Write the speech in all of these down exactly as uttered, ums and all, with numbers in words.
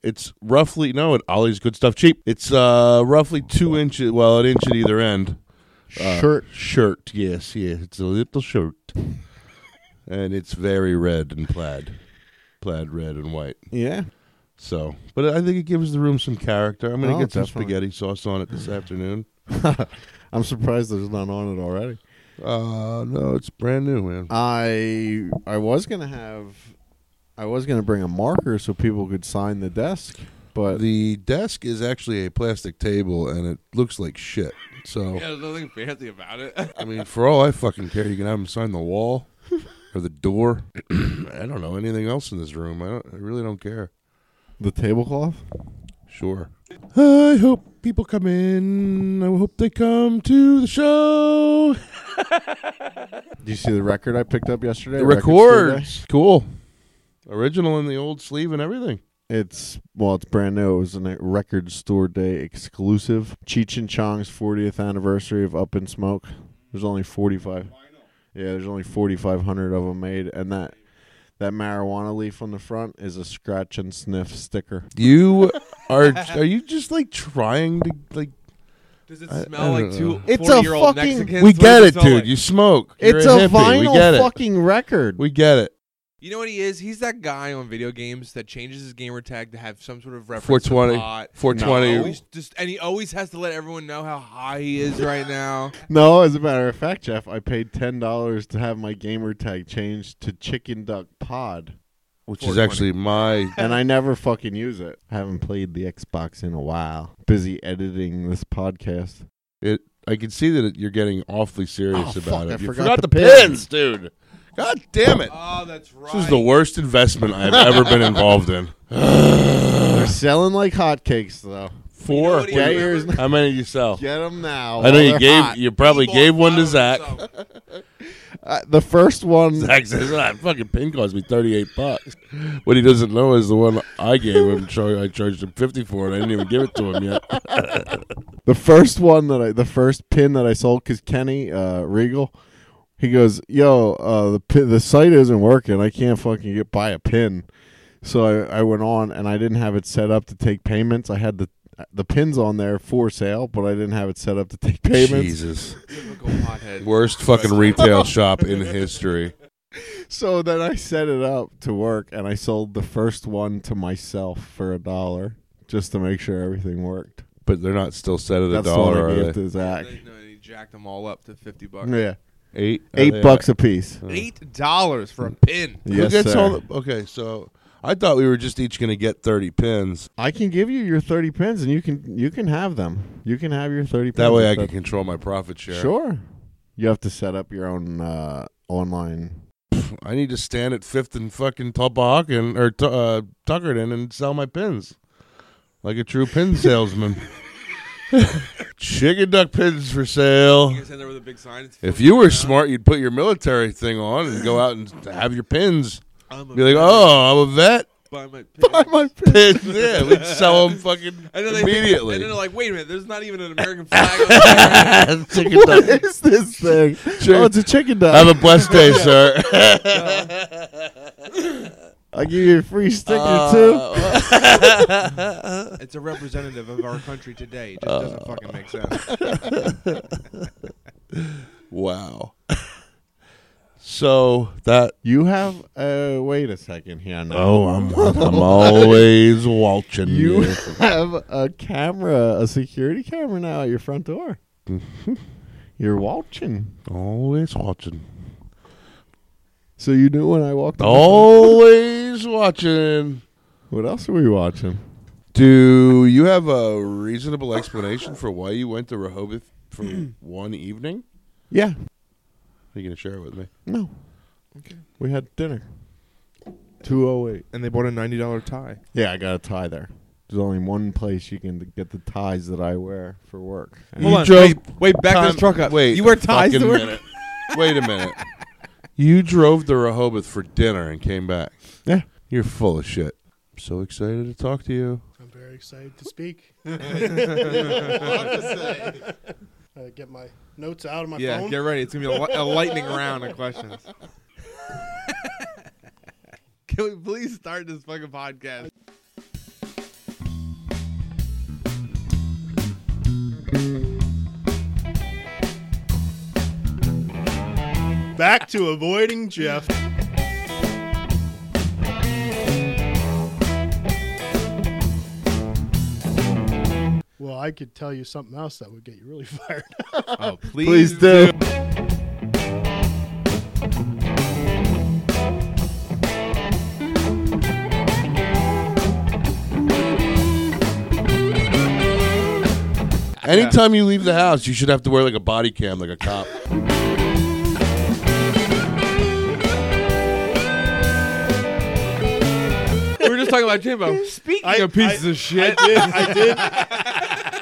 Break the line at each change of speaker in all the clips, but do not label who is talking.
It's roughly no, it Ollie's Good Stuff cheap. It's uh roughly two inches, well, an inch at either end. Uh,
shirt,
shirt, yes, yes. It's a little shirt, and it's very red and plaid, plaid red and white.
Yeah.
So, but I think it gives the room some character. I'm gonna
Oh,
get some
definitely.
spaghetti sauce on it this afternoon.
I'm surprised there's none on it already.
Uh no, it's brand new, man.
I I was gonna have, I was gonna bring a marker so people could sign the desk, but
The desk is actually a plastic table, and it looks like shit. So,
Yeah, there's nothing fancy about it.
I mean, for all I fucking care, you can have them sign the wall or the door. I don't know anything else in this room. I don't. I really don't care.
the tablecloth.
Sure. I hope people come in. I hope they come to the show.
Did you see the record I picked up yesterday?
The
Record Store Day?
records, cool. Original in the old sleeve and everything.
It's well, it's brand new. It was a Record Store Day exclusive. Cheech and Chong's fortieth anniversary of Up in Smoke. There's only forty-five. Yeah, there's only forty-five hundred of them made, and that that marijuana leaf on the front is a scratch and sniff sticker.
You are. Are you just like trying to like?
Does it
I-
smell
I
like
don't
two
know.
It's a
forty-year-old
fucking-
Mexicans?
We
What
get
does
it,
smell
dude.
like?
You smoke. You're
It's
a,
a,
hippie. We
vinyl
get it.
fucking record.
We get it.
You know what he is? He's that guy on video games that changes his gamer tag to have some sort of reference
four twenty.
to pot.
four twenty.
Always just, and he always has to let everyone know how high he is right now.
No, as a matter of fact, Jeff, I paid ten dollars to have my gamer tag changed to Chicken Duck Pod,
Which
four
is
twenty.
actually my.
and I never fucking use it. I haven't played the Xbox in a while. Busy editing this podcast.
It. I can see that it, you're getting awfully serious
Oh,
about
fuck,
it.
I
you
forgot
forgot
the
the
pins.
pins, dude. God damn it!
Oh, that's right.
This is the worst investment I've ever been involved in.
They're selling like hotcakes, though.
Four.
what he
Get
remembers?
yours.
How many did you sell?
Get them now.
I know
while
you
they're
gave.
hot.
You probably
He
gave
bought
one to
five
Zach.
of himself.
Uh, the first one.
Zach says, "That fucking pin cost me thirty-eight bucks." What he doesn't know is the one I gave him. Char- I charged him fifty for it. I didn't even give it to him yet.
The first one that I, the first pin that I sold, because Kenny uh, Regal, he goes, "Yo, uh, the pin, the site isn't working. I can't fucking get buy a pin." So I, I went on and I didn't have it set up to take payments. I had the the pins on there for sale, but I didn't have it set up to take payments.
Jesus,
Typical pothead.
worst fucking retail shop in history.
So then I set it up to work, and I sold the first one to myself for a dollar, just to make sure everything worked.
But they're not still set at a
That's
dollar,
the one I
are
gave
they?
to Zach.
They- no, he jacked them all up to fifty bucks.
Yeah,
Eight. Are
eight
they-
bucks a piece.
Eight dollars for a pin.
Who
Yes,
gets
sir.
all the, okay, so I thought we were just each going to get thirty pins.
I can give you your thirty pins, and you can you can have them. You can have your thirty pins.
That way
if
I can
that-
control my profit share.
Sure. You have to set up your own uh, online.
I need to stand at Fifth and fucking Tulpahawken or t- uh, Tuckerton and sell my pins like a true pin salesman. Chicken duck pins for sale.
You can send there with a big sign. It's
If you were
fifty
smart, you'd put your military thing on and go out and have your pins.
I'm a
Be like,
vet.
oh, I'm a vet.
Buy my pin.
Buy my
Pins. Yeah, we'd sell them fucking
And then they
immediately.
Think, and then they're like, wait a minute, there's not even an American flag on there.
Chicken
What
duck.
is this thing?
Sure.
Oh, it's a chicken duck.
Have a blessed day, sir.
I'll give you a free sticker,
Uh,
too.
It's a representative of our country today. It just doesn't fucking make sense.
Wow. So that.
You have... Uh, wait a second here now.
Oh, I'm I'm always watching
You
you.
have a camera, a security camera now at your front door. You're watching.
Always watching.
So you knew when I walked in.
Always watching.
What else are we watching?
Do you have a reasonable explanation for why you went to Rehoboth for one evening?
Yeah.
Are you going to share it with me?
No. Okay. We had dinner. two oh eight.
And they bought a ninety dollar tie.
Yeah, I got a tie there. There's only one place you can get the ties that I wear for work.
You
Hold on.
drove
Wait, wait, back
time-
this truck up.
Wait,
you wear
a
ties
fucking
to work?
minute. Wait a minute. You drove to Rehoboth for dinner and came back.
Yeah.
You're full of shit. I'm so excited to talk to you.
I'm very excited to speak. A lot to say. Uh, get my notes out of my
Yeah,
phone.
get ready. It's going to be a, li- a lightning round of questions. Can we please start this fucking podcast?
Back to avoiding Jeff. Well, I could tell you something else that would get you really fired up.
Oh, please,
Please do.
Anytime you leave the house, you should have to wear like a body cam, like a cop.
We were just talking about Jimbo. Speaking
I-
of pieces
I-
of shit,
I did. I did.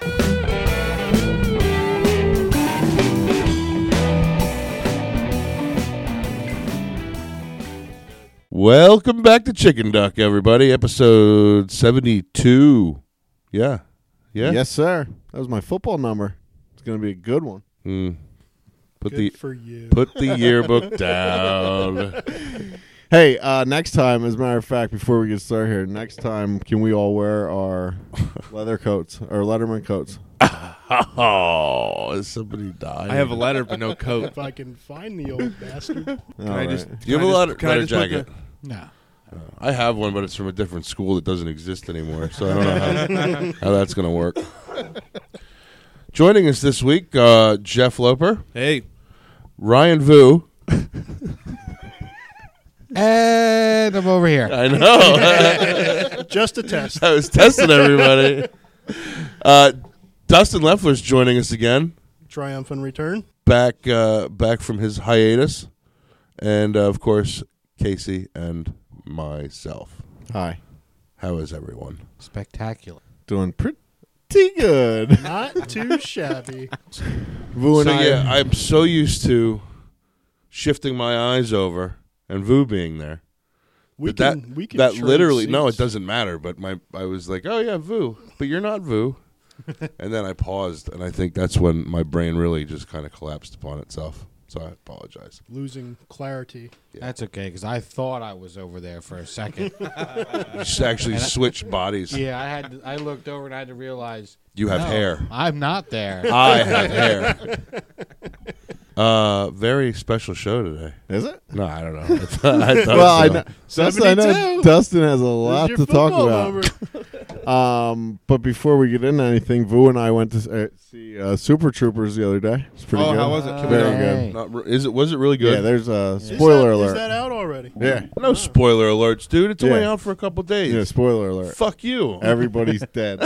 Welcome back to Chicken Duck, everybody. Episode seventy-two. Yeah. Yeah.
Yes, sir. That was my football number. It's going to be a good one.
Mm. Put
Good
the
for you.
put the yearbook down.
Hey, uh, next time, as a matter of fact, before we get started here, next time, can we all wear our leather coats, or Letterman coats?
Oh, is somebody dying?
I have a letter but no coat.
If I can find the old bastard.
Can I just?
Do you have
can I
a
just-
letter,
can I
letter
just put
jacket?
the-
No.
I have one, but it's from a different school that doesn't exist anymore, so I don't know how, how that's going to work. Joining us this week, uh, Jeff Loper,
Hey,
Ryan Vu.
And I'm over here.
I know.
Just a test.
I was testing everybody. Uh, Dustin Leffler's joining us again,
Triumphant return.
back uh, back from his hiatus, and uh, of course Casey and myself.
Hi.
How is everyone?
Spectacular.
Doing pretty good.
Not too shabby.
Vu and
So
I,
yeah, I'm so used to shifting my eyes over and Vu being there.
We
But
can.
that
we can
that
trade
literally no, it
seats.
doesn't matter. But my I was like, oh yeah, Vu, but you're not Vu. And then I paused, and I think that's when my brain really just kind of collapsed upon itself. So I apologize.
Losing clarity.
That's okay, because I thought I was over there for a second.
Just actually
And I-
switched bodies.
yeah, I had. To, I looked over and I had to realize
You have
no,
hair.
I'm not there.
I have hair. Uh, very special show today.
is it?
No, I don't know. I thought, I thought
Well, I
so.
know, Dustin, I know
seventy-two.
Dustin has a
This
lot
is
to
your
talk
football
about.
number.
Um, but before we get into anything, Vu and I went to uh, see uh, Super Troopers the other day. It's pretty
Oh,
good.
how was it?
Uh,
Very
hey.
Not re- is it? Was it really good?
Yeah, there's a
Is
spoiler
that-
alert.
Is that out already?
yeah,
No spoiler alerts, dude. It's only
Yeah.
out for a couple days.
yeah, spoiler alert.
Fuck you.
Everybody's dead.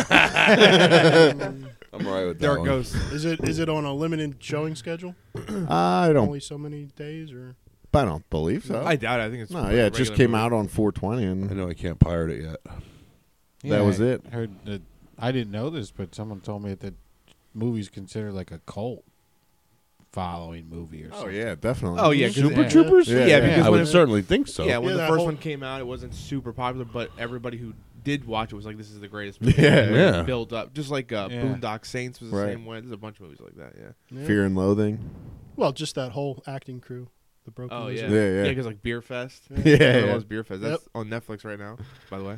I'm all right with that
there it
one.
goes.
Is it is it on a limited showing schedule?
I don't.
Only so many days, or
I don't believe so.
I doubt it. I think it's
no,
a
yeah, it just
regular
came
movie.
out on four twenty,
I
and
know I can't pirate it yet.
that was
I
it.
Heard that. I didn't know this, but someone told me that the movie's considered like a cult following movie or
oh
something.
yeah, definitely.
Oh yeah, 'cause
Super
it-
Troopers?
Yeah,
Yeah,
yeah.
because
I
when
would
it-
certainly think so.
Yeah, when
Yeah,
the
that
first
whole-
one came out, it wasn't super popular, but everybody who did watch it was like, "This is the greatest movie."
Yeah.
ever.
Yeah.
Built up, just like uh,
Yeah.
Boondock Saints was the
Right.
same way. There's a bunch of movies like that. Yeah.
yeah.
Fear and Loathing.
Well, just that whole acting crew, the Broken
Oh yeah.
Lizard.
Yeah, yeah.
Yeah, because like Beer Fest.
Yeah,
It
yeah.
was Beer Fest. That's on Netflix right now, by the way.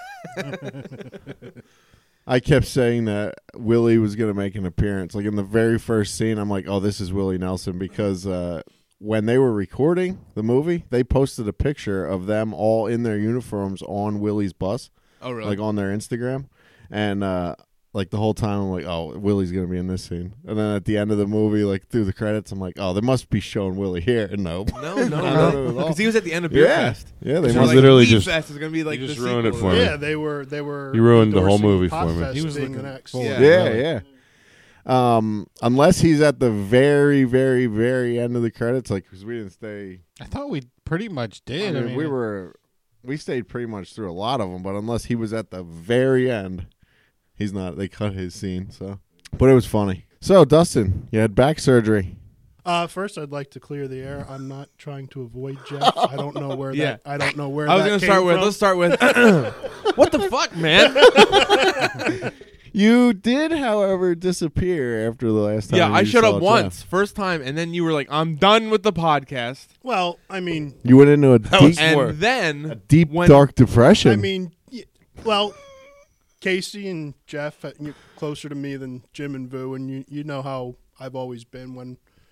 I kept saying that Willie was going to make an appearance. Like in the very first scene, I'm like, oh, this is Willie Nelson, because uh, when they were recording the movie, they posted a picture of them all in their uniforms on Willie's bus,
Oh really?
like on their Instagram. And uh, like the whole time, I'm like, oh, Willie's going to be in this scene. And then at the end of the movie, like through the credits, I'm like, oh, they must be showing Willie here. No.
no, no,
Not
no,
at all.
because he was at the end of Beer
Yeah.
Fest.
Yeah, they
So
He's
must
like,
literally
Beer
just-
Fest is gonna be like
you
the
just ruined it
sequel.
for me.
Yeah, they were they were.
You ruined the whole
endorsing
movie for me.
Potfest
He was
being
looking
the next.
forward.
Yeah.
Yeah,
Really?
yeah. Um, unless he's at the very, very, very end of the credits, like because we didn't stay.
I thought we pretty much
I
did. I
mean,
mean,
we were, we stayed pretty much through a lot of them, but unless he was at the very end, he's not. They cut his scene, so. But it was funny. So Dustin, you had back surgery.
Uh, first, I'd like to clear the air. I'm not trying to avoid Jeff. I don't know where
Yeah.
that. I don't know where.
I was
that
gonna
came
start with.
from.
Let's start with. What the fuck, man?
You did, however, disappear after the last time.
Yeah, I
you
showed
saw
up
Jeff.
once, first time, and then you were like, "I'm done with the podcast,"
Well, I mean,
You went into a
That
deep,
was-
and
Sure.
then
a deep
when-
dark depression.
I mean, y- well, Casey and Jeff, uh, you're closer to me than Jim and Vu, and you you know how I've always been when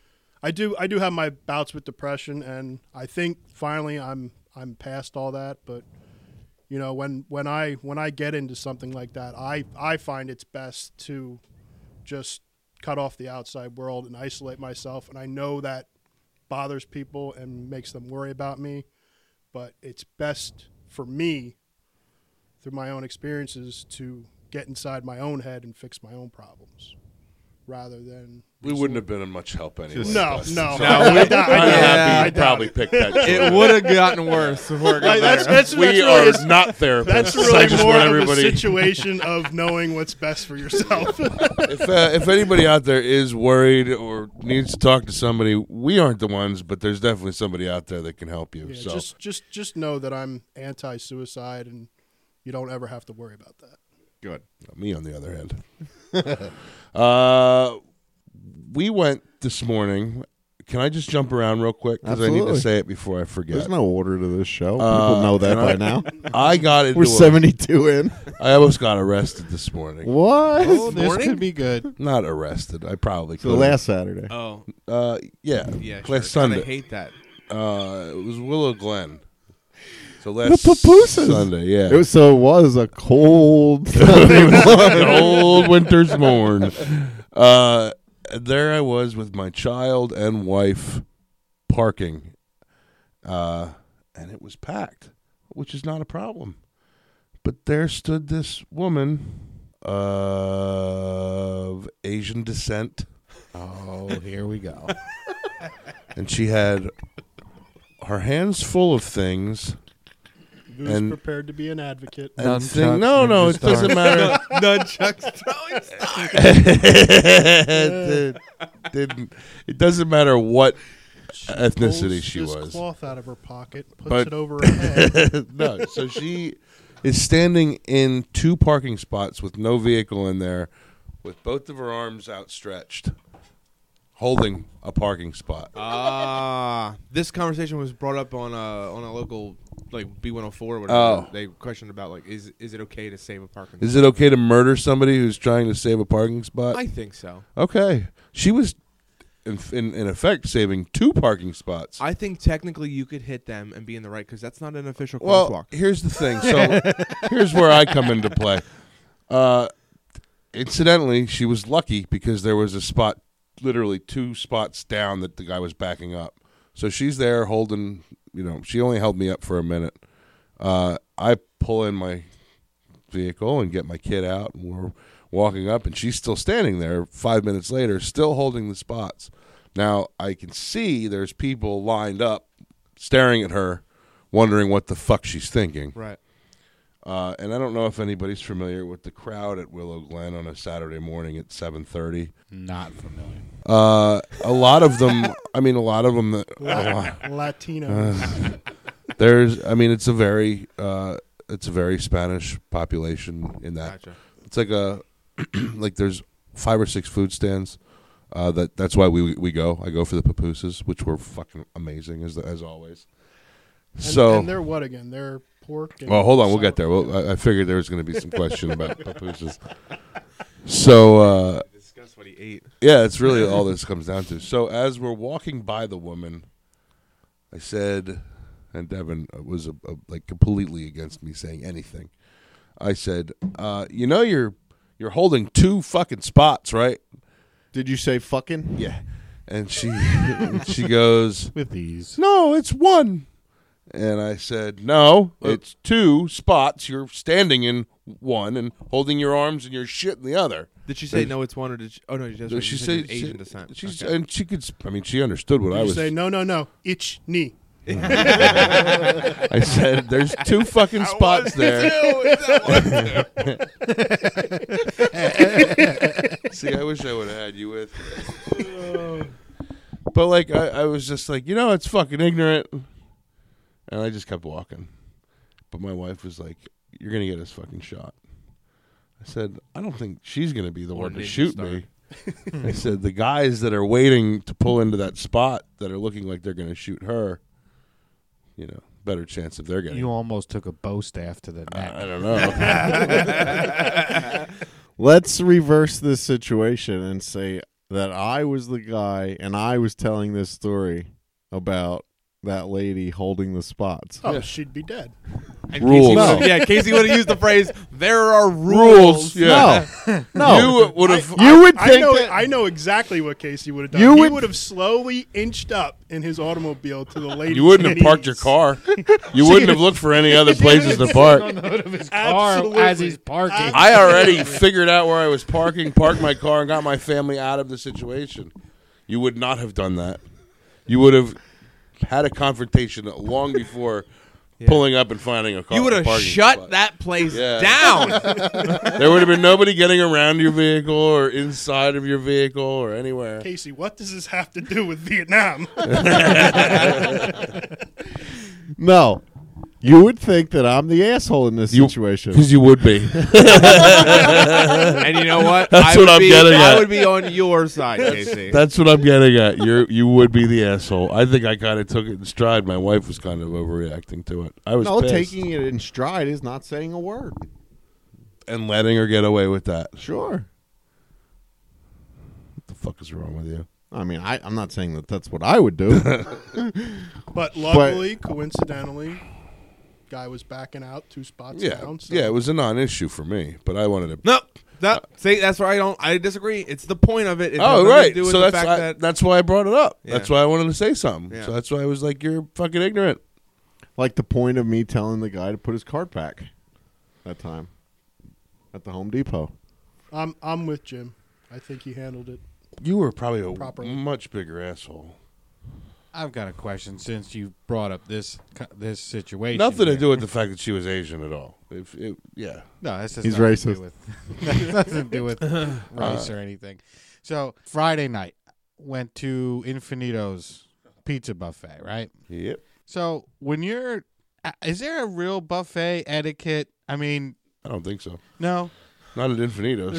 I do I do have my bouts with depression, and I think finally I'm I'm past all that. But you know, when when I when I get into something like that, I I find it's best to just cut off the outside world and isolate myself. And I know that bothers people and makes them worry about me, but it's best for me through my own experiences to get inside my own head and fix my own problems rather than
We wouldn't have been of much help anyway.
no
Dustin.
no
So
I,
I'm
I, doubt- I, doubt-
happy
I
you
doubt
probably
it.
picked that choice.
It would have gotten worse before it got
Like, that's,
better.
that's, that's
we
really
are
is-
not therapists.
That's
I
really
just
more
want
of
everybody.
a situation of knowing what's best for yourself.
if uh, if anybody out there is worried or needs to talk to somebody, we aren't the ones, but there's definitely somebody out there that can help you.
Yeah,
so
just just just know that I'm anti-suicide, and you don't ever have to worry about that.
Good.
me, on the other hand, uh, we went this morning. Can I just jump around real quick because I need to
Absolutely.
say it before I forget?
There's no order to this show.
Uh,
People know that
and
by
I-
now.
I got into
We're
a-
seventy-two in.
I almost got arrested this morning.
What?
Oh, this
morning?
could be good.
Not arrested. I probably
So
could.
last Saturday.
Oh,
uh, yeah,
yeah.
last
sure.
Sunday.
I hate that.
Uh, it was Willow Glen. So last
papooses.
Sunday, yeah.
It was so it was a cold.
An old winter's morn. Uh, there I was with my child and wife parking, uh, and it was packed, which is not a problem. But there stood this woman of Asian descent,
Oh, here we go.
and she had her hands full of things.
Who's
And-
prepared to be an advocate?
And
Nunchucks,
thing, no, no,
ninja
it doesn't
stars.
matter.
Nunchucks throwing stars.
it, didn't, it doesn't matter what ethnicity
Pulls
she
this
was.
cloth out of her pocket, puts
But-
it over her head.
No, so she is standing in two parking spots with no vehicle in there, with both of her arms outstretched, holding a parking spot.
Ah, this conversation was brought up on a on a local like B one oh four. Or whatever.
Oh.
They questioned about like is is it okay to save a parking?
Is it okay to murder somebody who's trying to save a parking spot?
I think so.
Okay, she was in, in in effect saving two parking spots.
I think technically you could hit them and be in the right because that's not an official
Well,
crosswalk.
here's the thing. So here's where I come into play. Uh, incidentally, she was lucky because there was a spot, literally two spots down, that the guy was backing up. So she's there holding, you know, she only held me up for a minute. Uh, I pull in my vehicle and get my kid out, and we're walking up, and she's still standing there five minutes later, still holding the spots. Now, I can see there's people lined up staring at her, wondering what the fuck she's thinking.
Right.
Uh, and I don't know if anybody's familiar with the crowd at Willow Glen on a Saturday morning at seven thirty.
Not familiar.
Uh, a lot of them, I mean, a lot of them, that, a lot-
Latino.
uh, there's, I mean, it's a very, uh, it's a very Spanish population in that.
Gotcha.
It's like a, like there's five or six food stands. Uh, that that's why we we go. I go for the pupusas, which were fucking amazing as as always.
and,
So,
and they're what again? They're pork. And
well, hold on, we'll get there. Well, I, I figured there was going to be some question about pupusas. So, uh,
Discuss what he ate.
yeah, it's really all this comes down to. So, as we're walking by the woman, I said, and Devin was a, a, like completely against me saying anything. I said, uh, "You know, you're you're holding two fucking spots, right?"
Did you say fucking?
Yeah, and she she goes,
With these.
"No, it's one." And I said, "No, it's two spots. You're standing in one and holding your arms and your shit in the other."
Did she say no? It's one or did she? Oh no, she does.
So
right.
she
You said
said
it's Asian
she-
descent.
She's
Okay.
and she could. sp- I mean, she understood what
Did
I
you
was.
say no, no, no? Ich knee.
I said, "There's two fucking spots there." See, I wish I would have had you with. But like, I, I was just like, you know, it's fucking ignorant, and I just kept walking. But my wife was like, "You're gonna get us fucking shot." I said, "I don't think she's gonna be the
Or
one to
Ninja
shoot
Star.
me." I said, "The guys that are waiting to pull into that spot that are looking like they're gonna shoot her, you know, better chance of they're getting."
You almost took a bow staff to the neck.
I don't know.
Let's reverse this situation and say that I was the guy and I was telling this story about that lady holding the spots.
Oh, she'd be dead.
And
Rules.
Casey
No.
would've- Yeah, Casey would have used the phrase, there are rules.
Rules. Yeah.
No, no.
You would have.
you would
I
think
know.
that
I know exactly what Casey would have done.
You
he
would-
would have slowly inched up in his automobile to the lady.
You wouldn't have parked your car. You wouldn't have looked for any other places to park.
on the hood of his car
Absolutely.
as he's parking.
I already figured out where I was parking, parked my car, and got my family out of the situation. You would not have done that. You would have had a confrontation long before pulling up and finding a car.
You would have
parking
shut
spot.
that place
Yeah.
down.
There would have been nobody getting around your vehicle or inside of your vehicle or anywhere.
Casey, what does this have to do with Vietnam?
no. You would think that I'm the asshole in this
You-
situation.
Because you would be.
And you know what?
That's
I
what
would
I'm
be,
getting
I
at.
would be on your side, Casey.
That's what I'm getting at. You you would be the asshole. I think I kind of took it in stride. My wife was kind of overreacting to it. I was
no,
pissed.
taking it in stride is not saying a word.
and letting her get away with that.
Sure.
What the fuck is wrong with you?
I mean, I, I'm not saying that that's what I would do.
But luckily, coincidentally, guy was backing out two spots
Yeah,
down. So
yeah, it was a non-issue for me, but I wanted to.
No, no. See, that's where I don't. I disagree. It's the point of it. It has
Oh
nothing
right,
to do with
so
the
that's
fact
I,
that
that's why I brought it up.
Yeah.
That's why I wanted to say something.
Yeah.
So that's why I was like, "You're fucking ignorant."
Like the point of me telling the guy to put his cart back that time at the Home Depot.
I'm I'm with Jim. I think he handled it.
You were probably a
Properly.
much bigger asshole.
I've got a question since you brought up this co- this situation.
Nothing to
here.
do with the fact that she was Asian at all. If it, yeah,
No, that's just
He's
nothing
racist.
To do with, nothing to do with race or anything. So Friday night went to Infinito's pizza buffet, right?
yep.
So when you're, uh, is there a real buffet etiquette? I mean,
I don't think so.
no,
Not at Infinitos.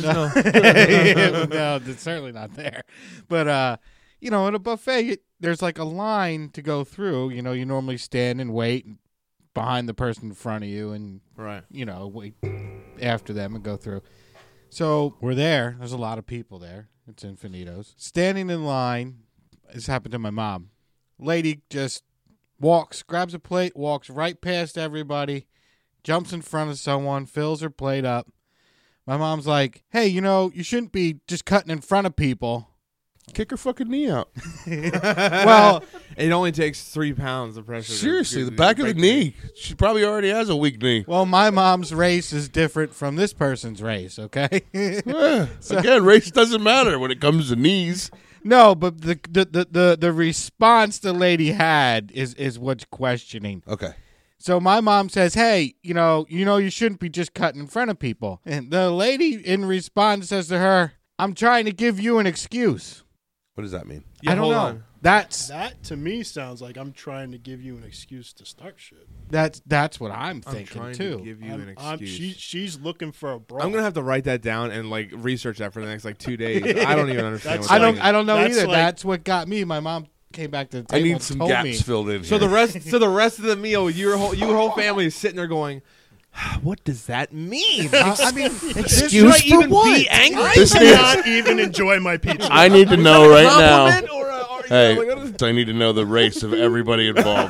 no, it's certainly not there. But uh, you know, at a buffet, it, there's like a line to go through. You know, you normally stand and wait behind the person in front of you, and
right.
you know, wait after them and go through. So we're there. There's a lot of people there. It's Infinitos. Standing in line. This happened to my mom. Lady just walks, grabs a plate, walks right past everybody, jumps in front of someone, fills her plate up. My mom's like, hey, you know, you shouldn't be just cutting in front of people.
Kick her fucking knee out.
Well,
It only takes three pounds of pressure. to-
Seriously,
to
the back of the
break
knee. She probably already has a weak knee.
well, my mom's race is different from this person's race, okay?
Eh, Again, race doesn't matter when it comes to knees.
No, but the the, the, the the response the lady had is, is what's questioning.
Okay.
So my mom says, hey, you know, you know, you shouldn't be just cutting in front of people. And the lady in response says to her, I'm trying to give you an excuse.
What does that mean?
Yeah,
I don't
hold
know.
on.
That's
That to me sounds like I'm trying to give you an excuse to start shit.
that's that's what I'm
I'm
thinking
trying
too.
to give you
I'm-
an
I'm-
excuse.
she, she's looking for a brawl.
I'm gonna have to write that down and like research that for the next like two days. I don't even understand.
That's
What's
I don't
going
I don't know
That's
either.
like-
That's what got me. My mom came back to the
I
table
need
and
some
told
gaps
me.
filled in
So
here.
the rest, so the rest of the meal, your whole your whole family is sitting there going, "What does that mean?
I mean,
Excuse Should I even be angry?
I
This
cannot even enjoy my pizza.
I need to know right now.
Compliment or, uh, or, you
Hey,
know, like, what is-
I need to know the race of everybody involved.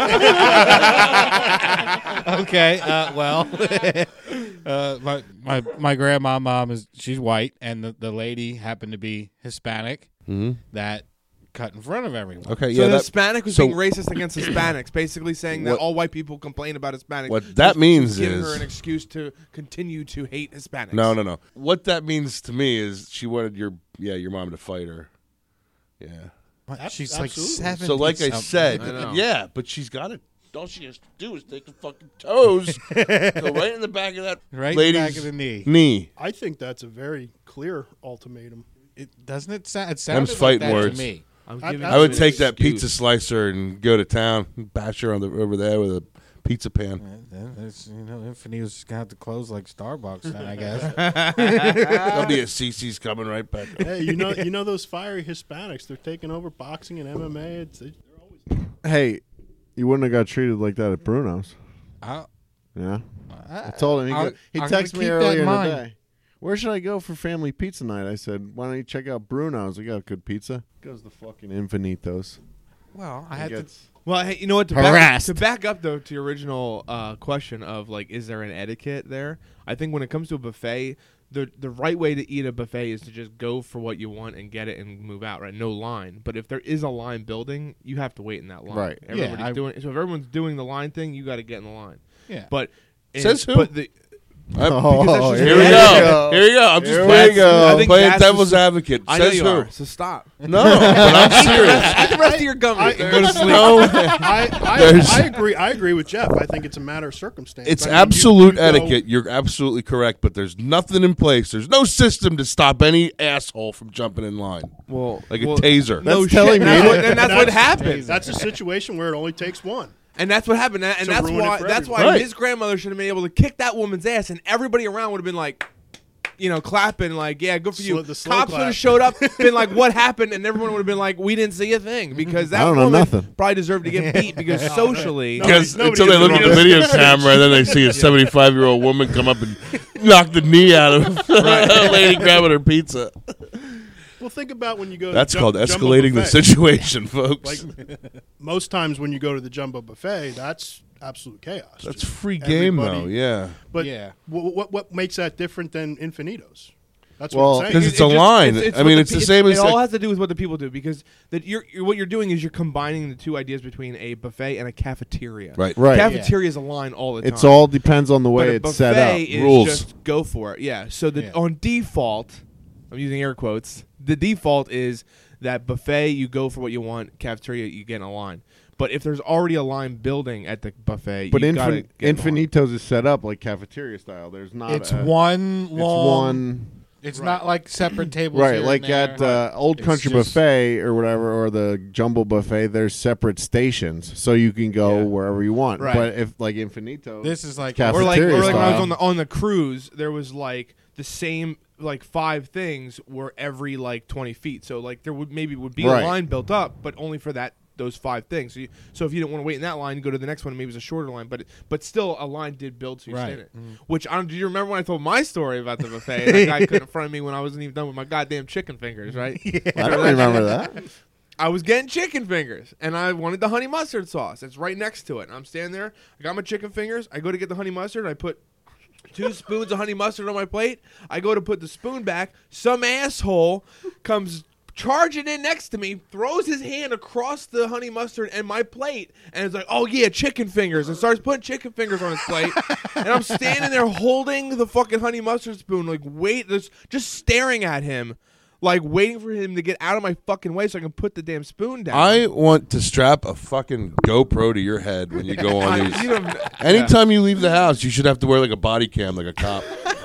okay. Uh, well, uh, my my my grandma mom is she's white, and the, the lady happened to be Hispanic.
hmm
That cut in front of everyone.
Okay,
so
yeah.
the
That,
Hispanic was
so-
being racist against Hispanics, basically saying that
What-
all white people complain about Hispanics.
what that
She was
means
giving
is
her an excuse to continue to hate Hispanics.
no, no, no. What that means to me is she wanted your yeah your mom to fight her. Yeah.
What? She's
Absolutely.
like seventy.
So like I
something.
said,
I know.
yeah, but she's got to. All she has to do is take her fucking toes, go right in the back of that
right in the
lady's
back of the knee.
knee.
I think that's a very clear ultimatum.
It doesn't it sound. It sounded like
fighting
that
words.
to me.
I'm
I-
giving
I
I would
you an
take that
excuse.
pizza slicer and go to town, and bash her on the over there with a pizza pan.
Uh, It's, you know, Infinito's gonna have to close like Starbucks then, I guess.
There'll be a C C's coming right back.
Hey, you know, you know those fiery Hispanics? They're taking over boxing and M M A. It's, they're always
Hey, you wouldn't have got treated like that at Bruno's.
I,
Yeah.
I,
I told him. He,
I'll-
go, he
I'm
texted
gonna
me
keep that
earlier in the
mind.
day. where should I go for family pizza night? I said, why don't you check out Bruno's? We got good pizza. Goes to fucking Infinitos.
Well, I
And
had to.
gets-
Well, hey, you know what? To back,
Harassed.
to back up though to your original uh, question of like, is there an etiquette there? I think when it comes to a buffet, the the right way to eat a buffet is to just go for what you want and get it and move out. Right, no line. But if there is a line building, you have to wait in that line.
Right.
Everybody's
Yeah, I-
doing. So if everyone's doing the line thing, you got to get in the line.
Yeah.
But
Says
and-
who?
But the,
I'm-
Oh,
because that's just
Here we
Yeah.
go. Here we go. I'm just
Here we
playing,
go.
I think
playing
that's
devil's
just-
advocate.
I know
Says
you
who?
are. So stop.
No, but I'm serious.
Eat the rest of your gummy
I-
and go to sleep.
No,
I, I,
There's-
I agree. I agree with Jeff. I think it's a matter of circumstance.
it's
I mean, you-
absolute
you go-
etiquette. You're absolutely correct, but there's nothing in place. There's no system to stop any asshole from jumping in line,
Well,
like a
well,
taser.
No
That's
shit.
telling
And that's
me
what,
that-
and that's what happened.
That's a situation where it only takes one.
And that's what happened. And
To
that's
ruin it
why
for
that's why
everybody.
his grandmother should have been able to kick that woman's ass, and everybody around would have been like, you know, clapping like, yeah, good for
Slow-
you.
the slow
Cops would
clap.
have showed up, been like, what happened? And everyone would have been like, we didn't see a thing because that
I don't know
woman
nothing.
probably deserved to get beat because socially.
No.
Because
Nobody-
until they
nobody
look at
is
the
gonna
video
do
camera and then they see a seventy-five-year-old woman come up and knock the knee out of a lady grabbing her pizza.
Well, think about when you go.
That's
to
called
jum- jumbo
escalating the
buffet.
situation, folks.
Like most times when you go to the jumbo buffet, that's absolute chaos.
That's
Just
free game, though.
everybody-
Yeah,
But
Yeah.
what, what what makes that different than Infinitos? That's
Well,
what I'm
because
saying.
it's a
just-
line. I
what
mean, it's the same
It
as
all
like-
has to do with what the people do because that you're, you're what you're doing is you're combining the two ideas between a buffet and a cafeteria.
right.
Right.
Cafeteria is a line all the time.
It's all depends on the
But
way
a
it's set
buffet
up.
is
Rules.
just go for it. Yeah. So the
Yeah.
on default, I'm using air quotes. The default is that buffet you go for what you want. Cafeteria you get in a line. But if there's already a line building at the buffet,
But
you gotta
infin-
get in the line.
Infinitos is set up like cafeteria style. There's not.
It's
a,
one
It's
long.
one.
It's
Right.
not like separate tables.
Right,
here and
like
there.
at uh, Old
It's
Country
just-
Buffet or whatever, or the Jumbo Buffet. There's separate stations, so you can go
Yeah.
wherever you want.
Right.
But if like Infinito,
This is like
Cafeteria
Or like, or like when I was
style.
on the on the cruise, there was like the same like five things were every like twenty feet. So like there would maybe would be
Right.
a line built up, but only for that those five things. So, you, so if you didn't want to wait in that line, you go to the next one. Maybe it's a shorter line, but but still a line did build, so you
Right.
stay in it. Which I don't. Do you remember when I told my story about the buffet? And that guy couldn't in front of me when I wasn't even done with my goddamn chicken fingers, right?
I don't remember that.
I was getting chicken fingers, and I wanted the honey mustard sauce. It's right next to it. And I'm standing there. I got my chicken fingers. I go to get the honey mustard. I put two spoons of honey mustard on my plate. I go to put the spoon back. Some asshole comes charging in next to me, throws his hand across the honey mustard and my plate, and it's like, oh, yeah, chicken fingers, and starts putting chicken fingers on his plate. And I'm standing there holding the fucking honey mustard spoon, like, wait, just just staring at him. Like, waiting for him to get out of my fucking way so I can put the damn spoon down.
I want to strap a fucking GoPro to your head when you go on these.
You know,
Anytime you leave the house, you should have to wear like a body cam, like a cop.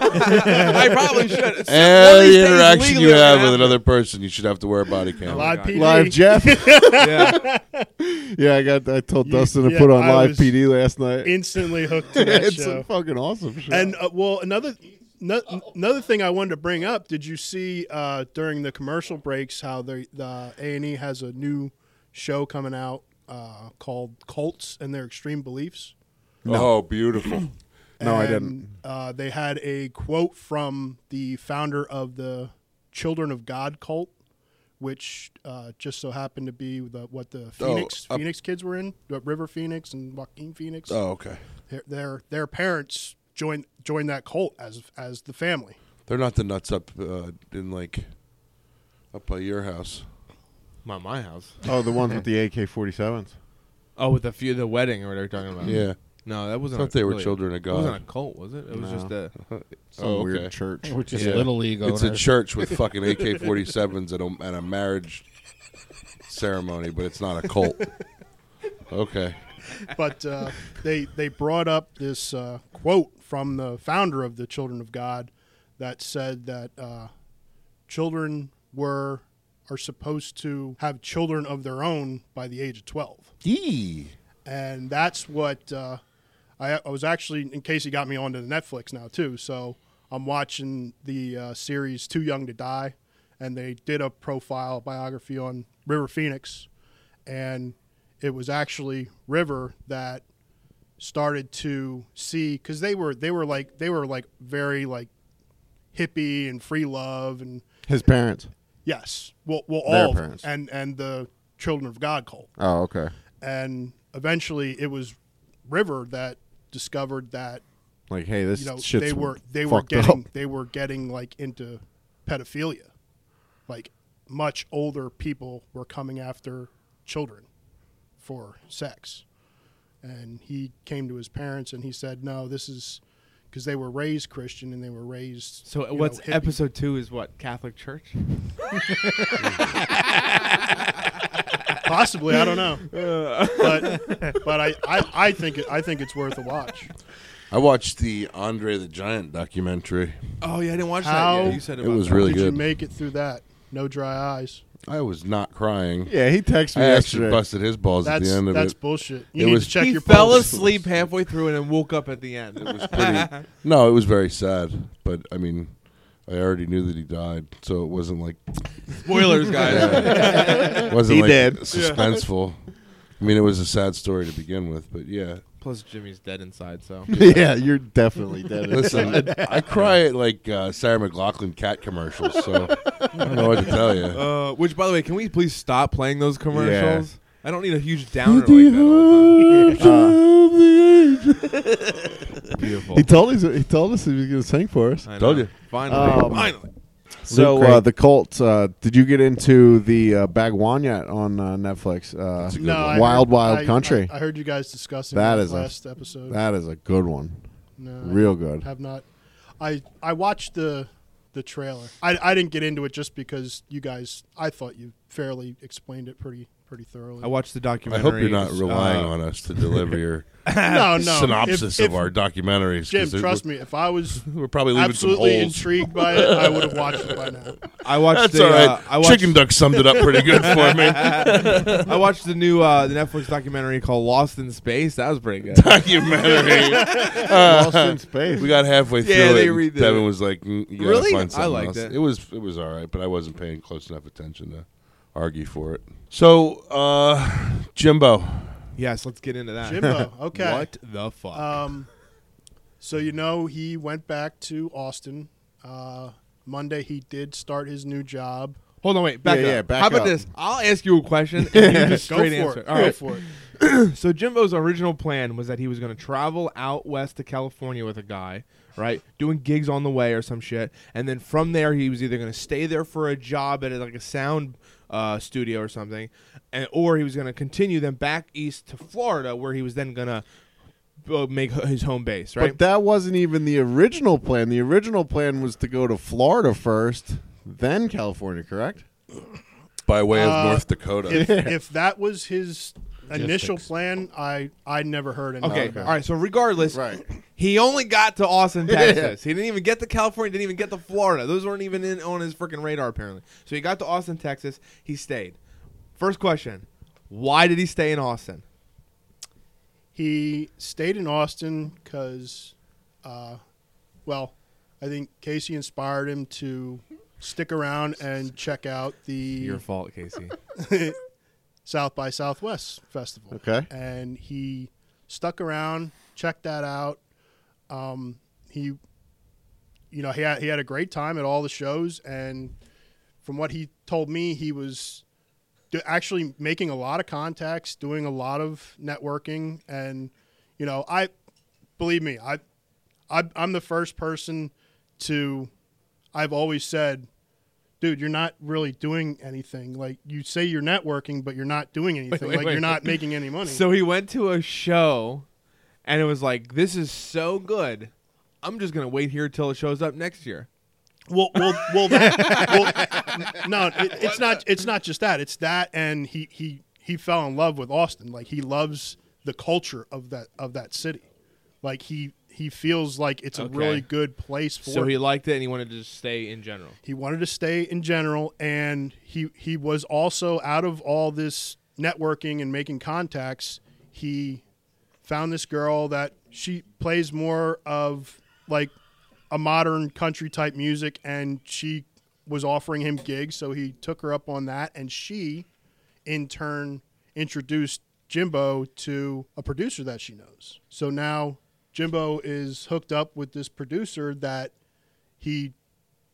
I probably should. One of
Every
these days,
interaction you
legally, I'm
have
gonna
with
have
another person, you should have to wear a body cam.
my
Live
God.
P D.
Live Jeff.
to- Yeah.
Yeah, I got. I told
You-
Dustin to
yeah,
put on
I
Live
was
P D last night.
Instantly hooked to that
it's
show.
a fucking awesome show.
And uh, well, another no, another thing I wanted to bring up. Did you see uh, during the commercial breaks how the the A and E has a new show coming out uh, called Cults and Their Extreme Beliefs?
Oh, beautiful.
No, I
And,
didn't.
Uh, they had a quote from the founder of the Children of God cult, which uh, just so happened to be the, what the Phoenix
up-
Phoenix kids were in, the River Phoenix and Joaquin Phoenix.
Oh, okay.
Their, their their parents joined joined that cult as as the family.
They're not the nuts up uh, in like up by your house.
My my house.
Oh, the ones with the A K forty-sevens.
Oh, with the few the wedding or whatever you're talking about.
Yeah.
No, that
I
wasn't.
thought
a,
they were
really-
children of
It
God.
wasn't a cult, was it? It was
No.
just a.
Some
Oh,
weird
okay.
church.
Which is
Yeah.
little league
It's a
owners.
church with fucking A K forty-sevens and a, and a marriage ceremony, but it's not a cult. Okay.
But uh, they they brought up this uh, quote from the founder of the Children of God that said that uh, children were are supposed to have children of their own by the age of twelve.
Yee.
And that's what uh, I, I was actually, in case you got me onto the Netflix now too. So I'm watching the uh, series Too Young to Die, and they did a profile biography on River Phoenix, and it was actually River that started to see, because they were they were like they were like very like hippie and free love and
His parents.
yes, well, well,
Their
all of them.
parents.
and and the Children of God cult.
Oh, okay.
And eventually, it was River that discovered that
Like, hey, this
you know
shit's
they were they were
fucked
getting
up.
they were getting like into pedophilia, like much older people were coming after children for sex, and he came to his parents and he said, no, this is because they were raised Christian and they were raised
So
you
what's
know, hippie.
episode two is what? Catholic Church?
Possibly, I don't know, but but I, I, I think it, I think it's worth a watch.
I watched the Andre the Giant documentary.
Oh yeah, I didn't watch
How-
that yet. You said
It
about
was
that.
really
Did you
good.
make it through that? No dry eyes.
I was not crying.
Yeah, he texted me
I actually
yesterday.
busted his balls
That's
at the end of
that's
it.
bullshit. You
It
need
was-
to check
He
your
fell
pulse.
asleep halfway through and then woke up at the end.
It was pretty. No, it was very sad. But I mean, I already knew that he died, so it wasn't like
Spoilers, guys.
it wasn't
He
like
did.
suspenseful. I mean, it was a sad story to begin with, but yeah.
Plus, Jimmy's dead inside, so.
Yeah, you're definitely dead.
Listen, I cry at like uh, Sarah McLachlan cat commercials, so I don't know what to tell you.
Uh, which, by the way, can we please stop playing those commercials? I don't need a huge downer like that all the time. Beautiful.
He told us. He told us he was going to sing for us.
I know.
Told you.
Finally.
Um,
Finally.
So
Luke Ray.
uh, the Colts. Uh, did you get into the uh, Bagwan yet on uh, Netflix? Uh,
That's a good
No,
one.
I
Wild
heard-
Wild
I-
Country.
I, I heard you guys discussing
That
that
is a-
last episode.
that is a good one.
no,
Real
I
good.
Have not. I I watched the the trailer. I I didn't get into it just because you guys. I thought you fairly explained it pretty pretty thoroughly.
I watched the
I
documentary.
hope you're not relying
uh,
on us to deliver your
no, no.
synopsis
if,
of our documentaries. 'cause
Jim,
they're-
trust me. If I was
We're probably leaving
absolutely
some holes.
intrigued by it, I would have watched it by now.
I watched
That's
the,
all right.
uh, I watched,
Chicken Duck summed it up pretty good for me.
I watched the new uh, the Netflix documentary called Lost in Space. That was pretty good.
Documentary.
Lost in space.
We got halfway through
Yeah, they
it. and
read the-
Devin was like, mm, "You gotta
Really?
find something
I liked
else."
it.
It was it was all right, but I wasn't paying close enough attention to argue for it. So, uh, Jimbo,
Yes, let's get into that.
Jimbo. Okay.
What the fuck?
Um, so you know he went back to Austin. Uh, Monday he did start his new job.
Hold on, wait. Back
Yeah,
up.
yeah, back
How about
up.
this? I'll ask you a question and you just
Go
straight
for
answer.
it.
All
Go
right.
for it.
So Jimbo's original plan was that he was going to travel out west to California with a guy, right? Doing gigs on the way or some shit. And then from there, he was either going to stay there for a job at like a sound uh, studio or something, and or he was going to continue then back east to Florida, where he was then going to uh, make h- his home base, right?
But that wasn't even the original plan. The original plan was to go to Florida first, then California. Correct?
by way of
Uh,
North Dakota.
If, if that was his initial
Logistics.
plan, I I never heard anything.
okay,
Okay.
all right. So regardless,
Right.
he only got to Austin, Texas. He didn't even get to California. Didn't even get to Florida. Those weren't even in on his freaking radar apparently. So he got to Austin, Texas. He stayed. First question: why did he stay in Austin?
He stayed in Austin because, uh, well, I think Casey inspired him to stick around and check out the
Your fault, Casey.
South by Southwest festival.
Okay.
And he stuck around, checked that out. Um, he, you know, he had, he had a great time at all the shows. And from what he told me, he was do- actually making a lot of contacts, doing a lot of networking. And, you know, I, believe me, I, I I'm the first person to, I've always said, dude, you're not really doing anything. Like, you say you're networking, but you're not doing anything.
wait,
like,
wait,
you're not
wait.
making any money.
So he went to a show, and it was like, "This is so good. I'm just gonna wait here till it shows up next year."
well, well, well, that, well no, it, it's not. It's not just that. It's that, and he he he fell in love with Austin. Like, he loves the culture of that of that city. Like, he he feels like it's a
Okay.
really good place for.
So
him.
he liked it, and he wanted to just stay in general.
He wanted to stay in general, and he he was also, out of all this networking and making contacts, he found this girl that she plays more of like a modern country type music, and she was offering him gigs, so he took her up on that, and she in turn introduced Jimbo to a producer that she knows. So now Jimbo is hooked up with this producer that he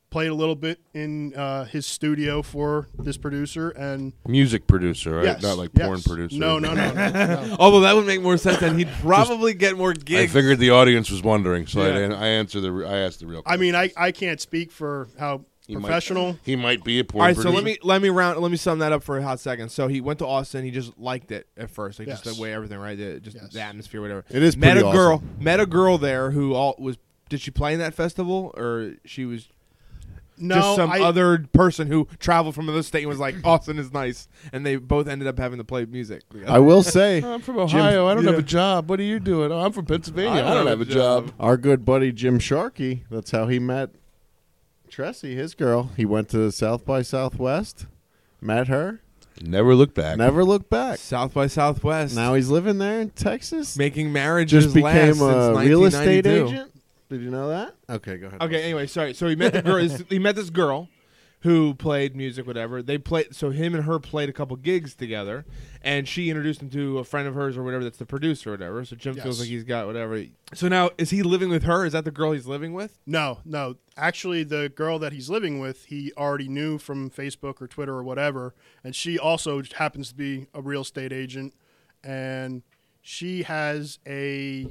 played a little bit in uh, his studio for this producer, and
Music producer, right?
yes,
Not like
yes.
porn producer.
No, no, no, no. no.
Although that would make more sense, and he'd probably get more
I
gigs.
figured the audience was wondering, so
Yeah.
I, I answered the. re- I asked the real.
I mean, I, I can't speak for how
He might-
professional.
He might be a porn
All right,
producer.
so let me let me round let me sum that up for a hot second. So he went to Austin. He just liked it at first, like just
Yes.
the way everything, right? The, just
Yes.
the atmosphere, whatever.
It is
met a
pretty
girl.
awesome.
Met a girl there who all was. Did she play in that festival, or she was
No,
just some
I,
other person who traveled from another state and was like, Austin is nice, and they both ended up having to play music.
I will say,
I'm from Ohio. I don't
yeah.
have a job. What are you doing? Oh, I'm from Pennsylvania. I don't, have a job.
our good buddy Jim Sharkey, that's how he met Tressie, his girl. He went to South by Southwest, met her,
Never look back.
never looked back.
South by Southwest.
Now he's living there in Texas.
making marriages
Just became
last
a
since
real estate
nineteen ninety-two.
agent. Did you know that? Okay, go ahead.
Okay, anyway, sorry. So he met the girl. he met this girl who played music, whatever. They played. So him and her played a couple gigs together, and she introduced him to a friend of hers or whatever. That's the producer or whatever. So Jim feels
Yes.
like he's got whatever. So now, is he living with her? Is that the girl he's living with?
No, no. Actually, the girl that he's living with, he already knew from Facebook or Twitter or whatever, and she also happens to be a real estate agent, and she has a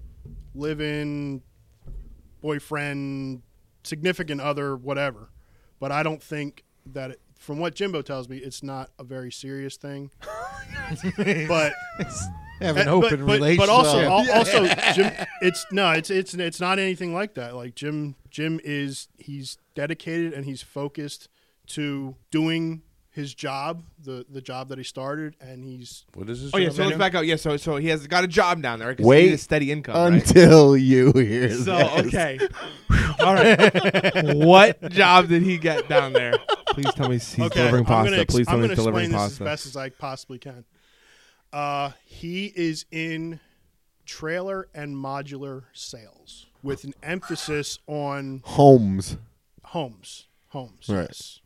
live-in boyfriend, significant other, whatever. But I don't think that, it, from what Jimbo tells me, it's not a very serious thing. but
Have
Uh,
an open
but, but,
relationship.
But also, al- also, Jim, it's no, it's it's it's not anything like that. Like Jim, Jim is he's dedicated and he's focused to doing his job, the the job that he started, and he's
What is this?
Oh yeah.
job
So let's
again?
back out. Yeah. So so he has got a job down there. 'Cause
Wait
he needs a steady income. right?
Until you hear
So
this.
okay, all right. What job did he get down there? Please tell me he's
okay.
delivering
I'm
pasta.
gonna ex-
Please tell
I'm
me
gonna
he's delivering
explain this
pasta.
as best as I possibly can. Uh, he is in trailer and modular sales with an emphasis on
Homes.
homes. Homes.
Right.
Yes.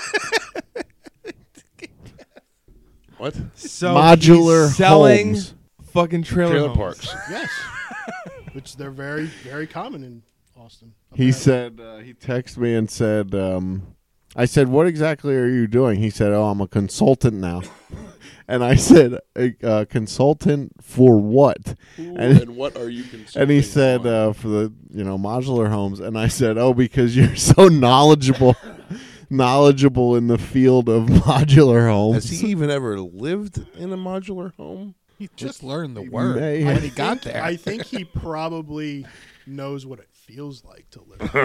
What?
So
Modular
he's selling
homes.
fucking trailer,
Trailer
homes.
parks.
Yes. Which they're very very common in Austin.
He
apparently.
said, uh, he texted me and said, um, I said, what exactly are you doing? He said, oh, I'm a consultant now. And I said, a uh, consultant for what?
Who
And-
and what are you consulting
And he said,
on?
uh, for the, you know, modular homes. And I said, oh, because you're so knowledgeable, knowledgeable in the field of modular homes.
Has he even ever lived in a modular home?
he just learned the
He
word
may
when
have.
he got there.
I think he probably knows what it feels like to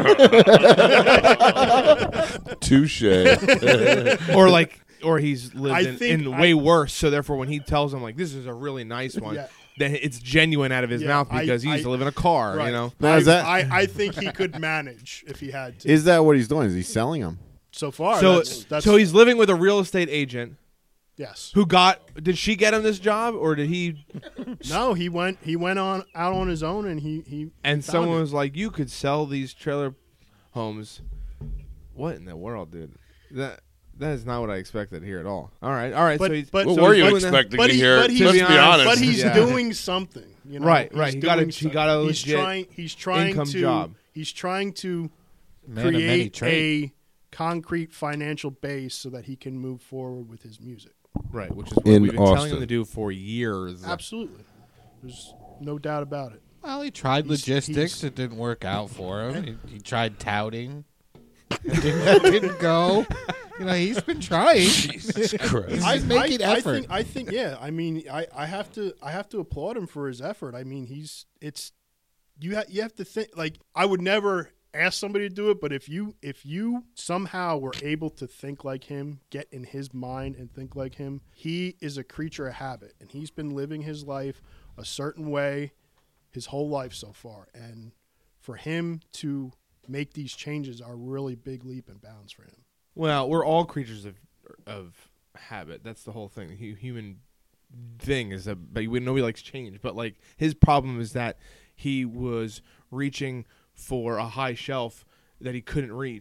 live.
Touche.
or like, or he's lived
I
in,
think
in
I-
way worse. So therefore, when he tells him like, "This is a really nice one,"
Yeah.
then it's genuine out of his
Yeah,
mouth
I-
because he used
I-
to live in a car.
Right.
You know.
Now,
I,
is that-
I, I think he could manage if he had to.
Is that what he's doing? Is he selling them?
so far,
so
that's, that's,
so he's living with a real estate agent
yes.
who got. Did she get him this job, or did he?
No, he went he went on out on his own, and he he
And
found
someone
it.
was like, "You could sell these trailer homes." What in the world, dude? That that is not what I expected here at all. All right, all right.
But-
so he's,
but-
What
so
were
he's
you
doing that-
expecting
but
to
he-
hear?
but he's-
Let's
To
be
be honest,
honest.
But he's
Yeah.
doing something, you know.
Right,
He's
right. He got a-
doing
he
something.
got a
He's
legit
trying. He's trying
income
to.
job.
He's trying to
Man of many
create
trades.
a concrete financial base so that he can move forward with his music.
right, which is what
In
we've been telling
Austin.
him to do for years.
Absolutely, there's no doubt about it.
Well, he tried
He's-
logistics.
he's-
It didn't work out for him. He, he tried touting. It didn't, that didn't go. You know, he's been trying.
Jesus Christ.
He's
I,
making
I,
effort.
I think. I think. Yeah. I mean, I, I have to. I have to applaud him for his effort. I mean, he's. It's. You have. You have to think. Like, I would never ask somebody to do it, but if you if you somehow were able to think like him, get in his mind and think like him, he is a creature of habit, and he's been living his life a certain way his whole life so far, and for him to make these changes are really big leap and bounds for him.
Well, we're all creatures of of habit. That's the whole thing. The hu- human thing is a. But we nobody likes change. But like his problem is that he was reaching for a high shelf that he couldn't reach,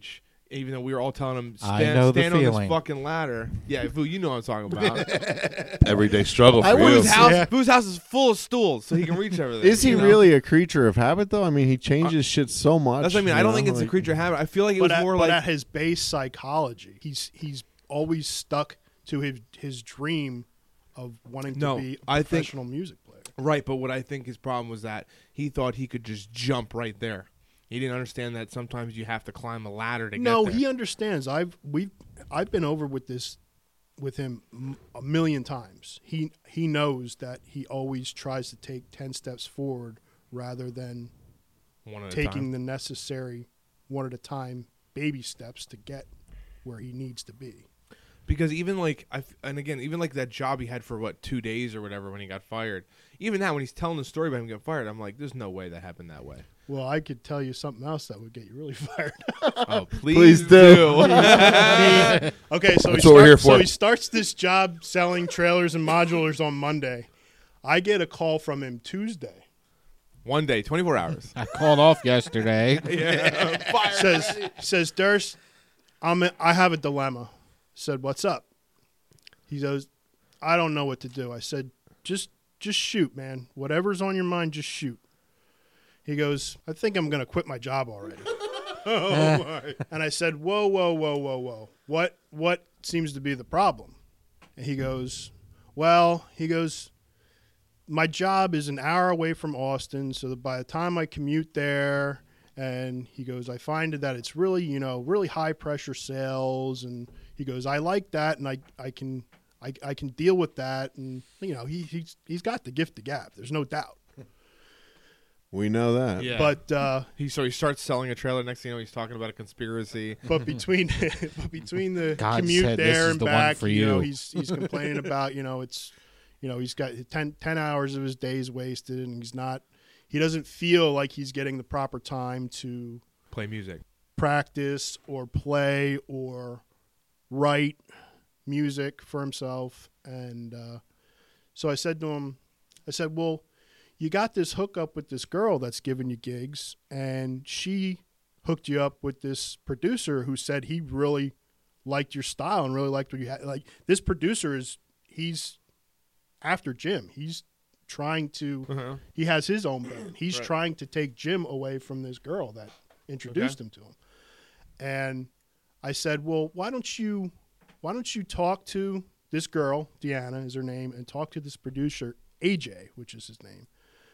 even though we were all telling him
I
stand,
know the
stand on this
feeling.
fucking ladder. Yeah, Vu, you know what I'm talking about.
Everyday struggle for
I
you.
was-
Vu's house,
Yeah.
Vu's house is full of stools, so he can reach everything.
Is he
you know?
really a creature of habit, though? I mean, he changes shit so much.
That's what I mean.
you
I don't
know?
think it's a
Like-
creature of habit. I feel like it
but
was
at,
more
but
like
at his base psychology, he's he's always stuck to his his dream of wanting to
No,
be a
I think-
professional music player.
right. But what I think his problem was that he thought he could just jump right there. He didn't understand that sometimes you have to climb a ladder to
No,
get there.
he understands. I've we've I've been over with this with him m- a million times. He he knows that he always tries to take ten steps forward rather than
One at a
taking
time.
the necessary one at a time baby steps to get where he needs to be.
Because even like I f- and again even like that job he had for what two days or whatever when he got fired. Even now when he's telling the story about him getting fired, I'm like, there's no way that happened that way.
Well, I could tell you something else that would get you really fired.
Oh, please,
Please do.
Okay, so
That's
he
what we're here
starts, so
for.
he starts this job selling trailers and modulars on Monday. I get a call from him Tuesday.
One day, twenty-four hours.
I called off yesterday.
Yeah, fire.
says says Durst, I'm a, I have a dilemma. Said, what's up? He goes, I don't know what to do. I said, just just shoot, man. Whatever's on your mind, just shoot. He goes, I think I'm gonna quit my job already. Oh my. And I said, whoa, whoa, whoa, whoa, whoa. What what seems to be the problem? And he goes, well, he goes, my job is an hour away from Austin, so that by the time I commute there, and he goes, I find that it's really, you know, really high pressure sales, and he goes, I like that, and I, I can, I, I can deal with that, and you know, he, he's, he's got the gift of gab. There's no doubt.
We know that.
Yeah.
But, uh,
he so he starts selling a trailer. Next thing you know, he's talking about a conspiracy.
but between, but between the
God
commute
said, "This
there
is
and
the one
back,
for
you know,
you."
he's, he's complaining about, you know, it's, you know, he's got ten, ten hours of his days wasted, and he's not, he doesn't feel like he's getting the proper time to
Play music.
practice or play or write music for himself. And uh, so I said to him, I said, well, you got this hookup with this girl that's giving you gigs, and she hooked you up with this producer who said he really liked your style and really liked what you had. Like, this producer is, he's after Jim. He's trying to,
Uh-huh.
he has his own band. He's
Right.
trying to take Jim away from this girl that introduced
Okay.
him to him. And I said, well, why don't you, why don't you talk to this girl, Deanna is her name, and talk to this producer, A J, which is his name,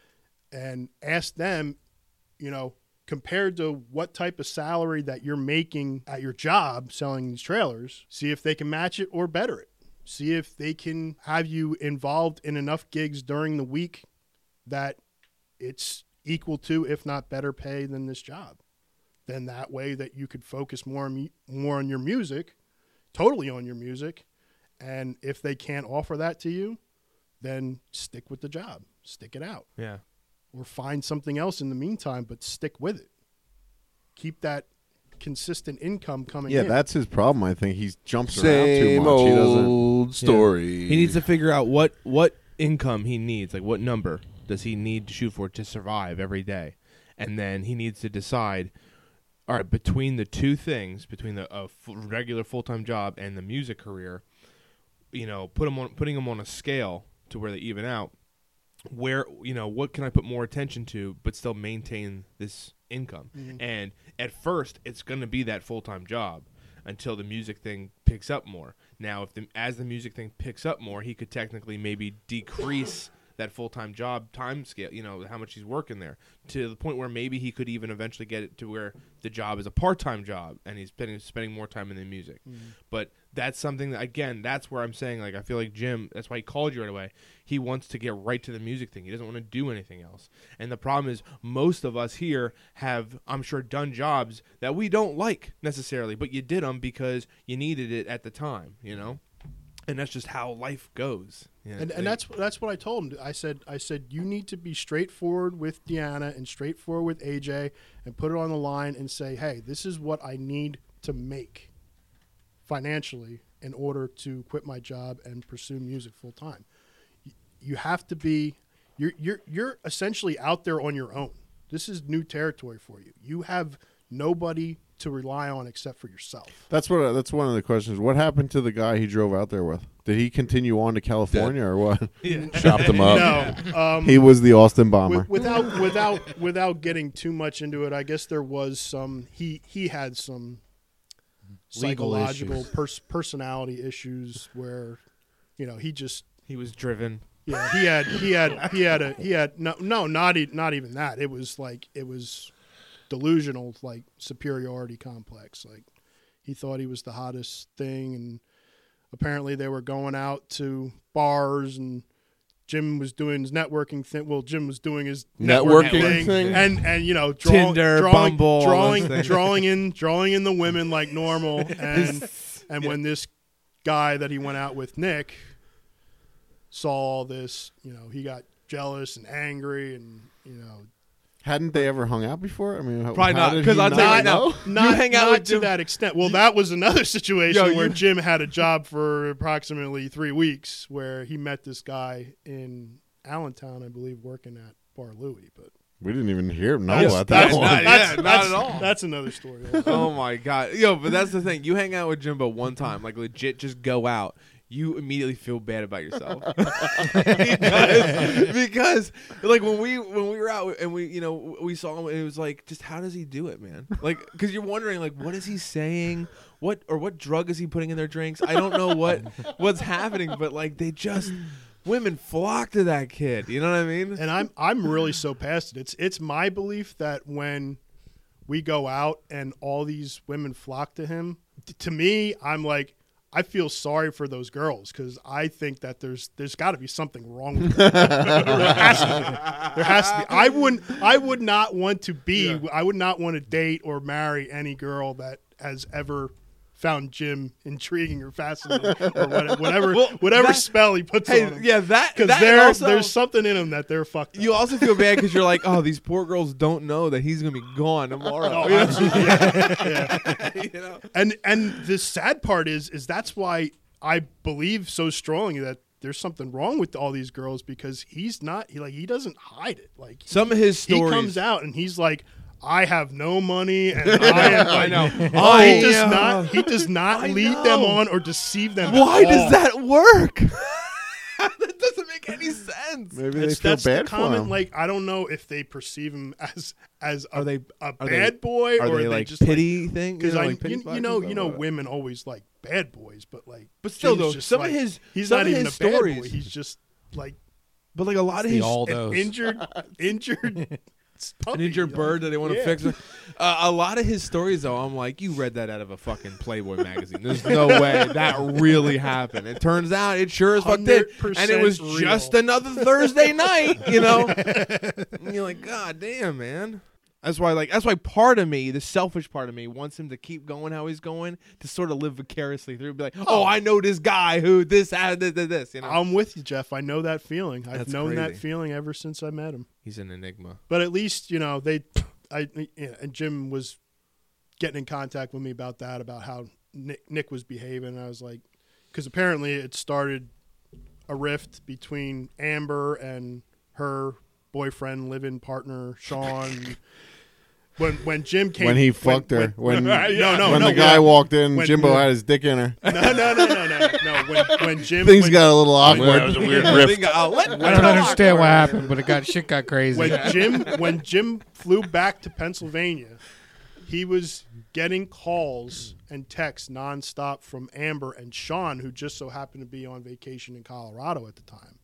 and ask them, you know, compared to what type of salary that you're making at your job selling these trailers, see if they can match it or better it. See if they can have you involved in enough gigs during the week that it's equal to, if not better pay than this job. Then that way that you could focus more on, mu- more on your music, totally on your music. And if they can't offer that to you, then stick with the job, stick it out,
Yeah.
or find something else in the meantime, but stick with it. Keep that consistent income coming
Yeah,
in.
that's his problem. I think he jumps around too
Same
much. He doesn't.
old story.
He needs to figure out what what income he needs, like what number does he need to shoot for to survive every day, and then he needs to decide. All right, between the two things, between the a f- regular full time job and the music career, you know, put him on putting them on a scale to where they even out. Where you know what can I put more attention to, but still maintain this income?
Mhm.
And at first, it's going to be that full time job until the music thing picks up more. Now, if the as the music thing picks up more, he could technically maybe decrease that full time job time scale. You know how much he's working there to the point where maybe he could even eventually get it to where the job is a part time job and he's spending spending more time in the music. But that's something that, again, that's where I'm saying, like, I feel like Jim, that's why he called you right away. He wants to get right to the music thing. He doesn't want to do anything else. And the problem is most of us here have, I'm sure, done jobs that we don't like necessarily, but you did them because you needed it at the time, you know? And that's just how life goes. You know,
And, and
like-
that's that's what I told him. I said I said you need to be straightforward with Deanna and straightforward with A J and put it on the line and say, hey, this is what I need to make financially in order to quit my job and pursue music full time. Y- You have to be you're you're you're essentially out there on your own. This is new territory for you. You have nobody to rely on except for yourself.
That's what. That's one of the questions. What happened to the guy he drove out there with? Did he continue on to California or what?
Chopped him up.
No, um,
He was the Austin bomber.
With, without without without getting too much into it, I guess there was some. He he had some
Legal
psychological
issues.
pers- personality issues where, you know, he just
He was driven.
yeah he had he had he had a he had no no not e- not even that. It was like it was delusional, like superiority complex. Like he thought he was the hottest thing, and apparently they were going out to bars and. Jim was doing his networking thing. Well, Jim was doing his networking,
Networking
thing,
thing?
and and you know, draw,
Tinder,
drawing,
Bumble, all those
drawing,
things.
drawing in, drawing in the women like normal. And and when this guy that he went out with, Nick, saw all this, you know, he got jealous and angry, and you know,
Hadn't they ever hung out before? I mean, how-
Probably
how
not,
did
'cause
he
I'll tell you
not
right now,
know?
not,
You hang out
not
with
to
Jim-
that extent. Well, that was another situation
Yo,
where
you-
Jim had a job for approximately three weeks, where he met this guy in Allentown, I believe, working at Bar Louie. But
We didn't even hear know
That's-
about
that's
that one.
not-
That's,
Yeah, not
that's-
at all.
That's another story.
Oh my god, yo! But that's the thing. You hang out with Jimbo one time, like legit, just go out. You immediately feel bad about yourself because, because, like when we when we were out and we you know we saw him, and it was like, just how does he do it, man? Like, because you're wondering, like, what is he saying? What or what drug is he putting in their drinks? I don't know what what's happening, but like they just women flock to that kid. You know what I mean?
And I'm I'm really so past it. It's it's my belief that when we go out and all these women flock to him, t- to me, I'm like, I feel sorry for those girls because I think that there's there's got to be something wrong with them. there has to be. There has to be. I wouldn't. I would not want to be.
Yeah.
I would not want to date or marry any girl that has ever found Jim intriguing or fascinating or whatever whatever,
Well,
whatever
that-
spell he puts
Hey,
on them.
yeah, that
Because
that
there,
also,
there's something in them that they're fucked up.
you also feel bad because you're like, oh, these poor girls don't know that he's gonna be gone tomorrow.
Oh,
You know?
absolutely. Yeah, yeah.
You know?
And and the sad part is is that's why I believe so strongly that there's something wrong with all these girls because he's not he like he doesn't hide it. Like
Some of his
he
stories.
comes out and he's like, I have no money and I am
I
like,
know.
Oh,
I
he does
know.
not he does not
I
lead them
know.
on or deceive them.
Why
at all.
does that work? That doesn't make any sense.
Maybe they
That's,
feel
that's
bad
the
for
comment.
him.
Like I don't know if they perceive him as as a,
Are they-
a
are
bad
they-
boy
Are
or
they
are
like
just like,
pity thing?
because
you know,
I,
like pity
you, you
boxes
know,
or
you know,
what?
women always like bad boys, but like,
But still,
Jim's
though,
just
some
like-
of his
he's
some
not
of
even
his
a bad boy.
stories.
He's just like
But like a lot of
The
his
all
an
those.
injured, injured, puppy,
an injured
like,
bird that they want to
yeah.
fix. Uh, a lot of his stories, though, I'm like, you read that out of a fucking Playboy magazine. There's no way that really happened. It turns out it sure as fuck did, and it was
one hundred percent
just
real.
another Thursday night, you know. And you're like, God damn, man. That's why, like, that's why part of me, the selfish part of me, wants him to keep going how he's going, to sort of live vicariously through. Be like, oh, I know this guy who this, uh, this, this, this, you know.
I'm with you, Jeff. I know that feeling. I've
That's
known that
crazy.
feeling ever since I met him.
He's an enigma.
But at least you know they, I you know, and Jim was getting in contact with me about that, about how Nick, Nick was behaving. And I was like, because apparently it started a rift between Amber and her boyfriend, live-in partner Sean. When when Jim came,
When he fucked her. When-
no no
when
no
the guy
when-
walked in,
when-
Jimbo had his dick in her.
no no no no no no when when Jim
Things
when,
got a little
Well, that
awkward.
was a weird
I
rift.
think I'll let-
I don't understand what happened, but it got shit got crazy.
when Jim when Jim flew back to Pennsylvania, he was getting calls and texts nonstop from Amber and Sean, who just so happened to be on vacation in Colorado at the time.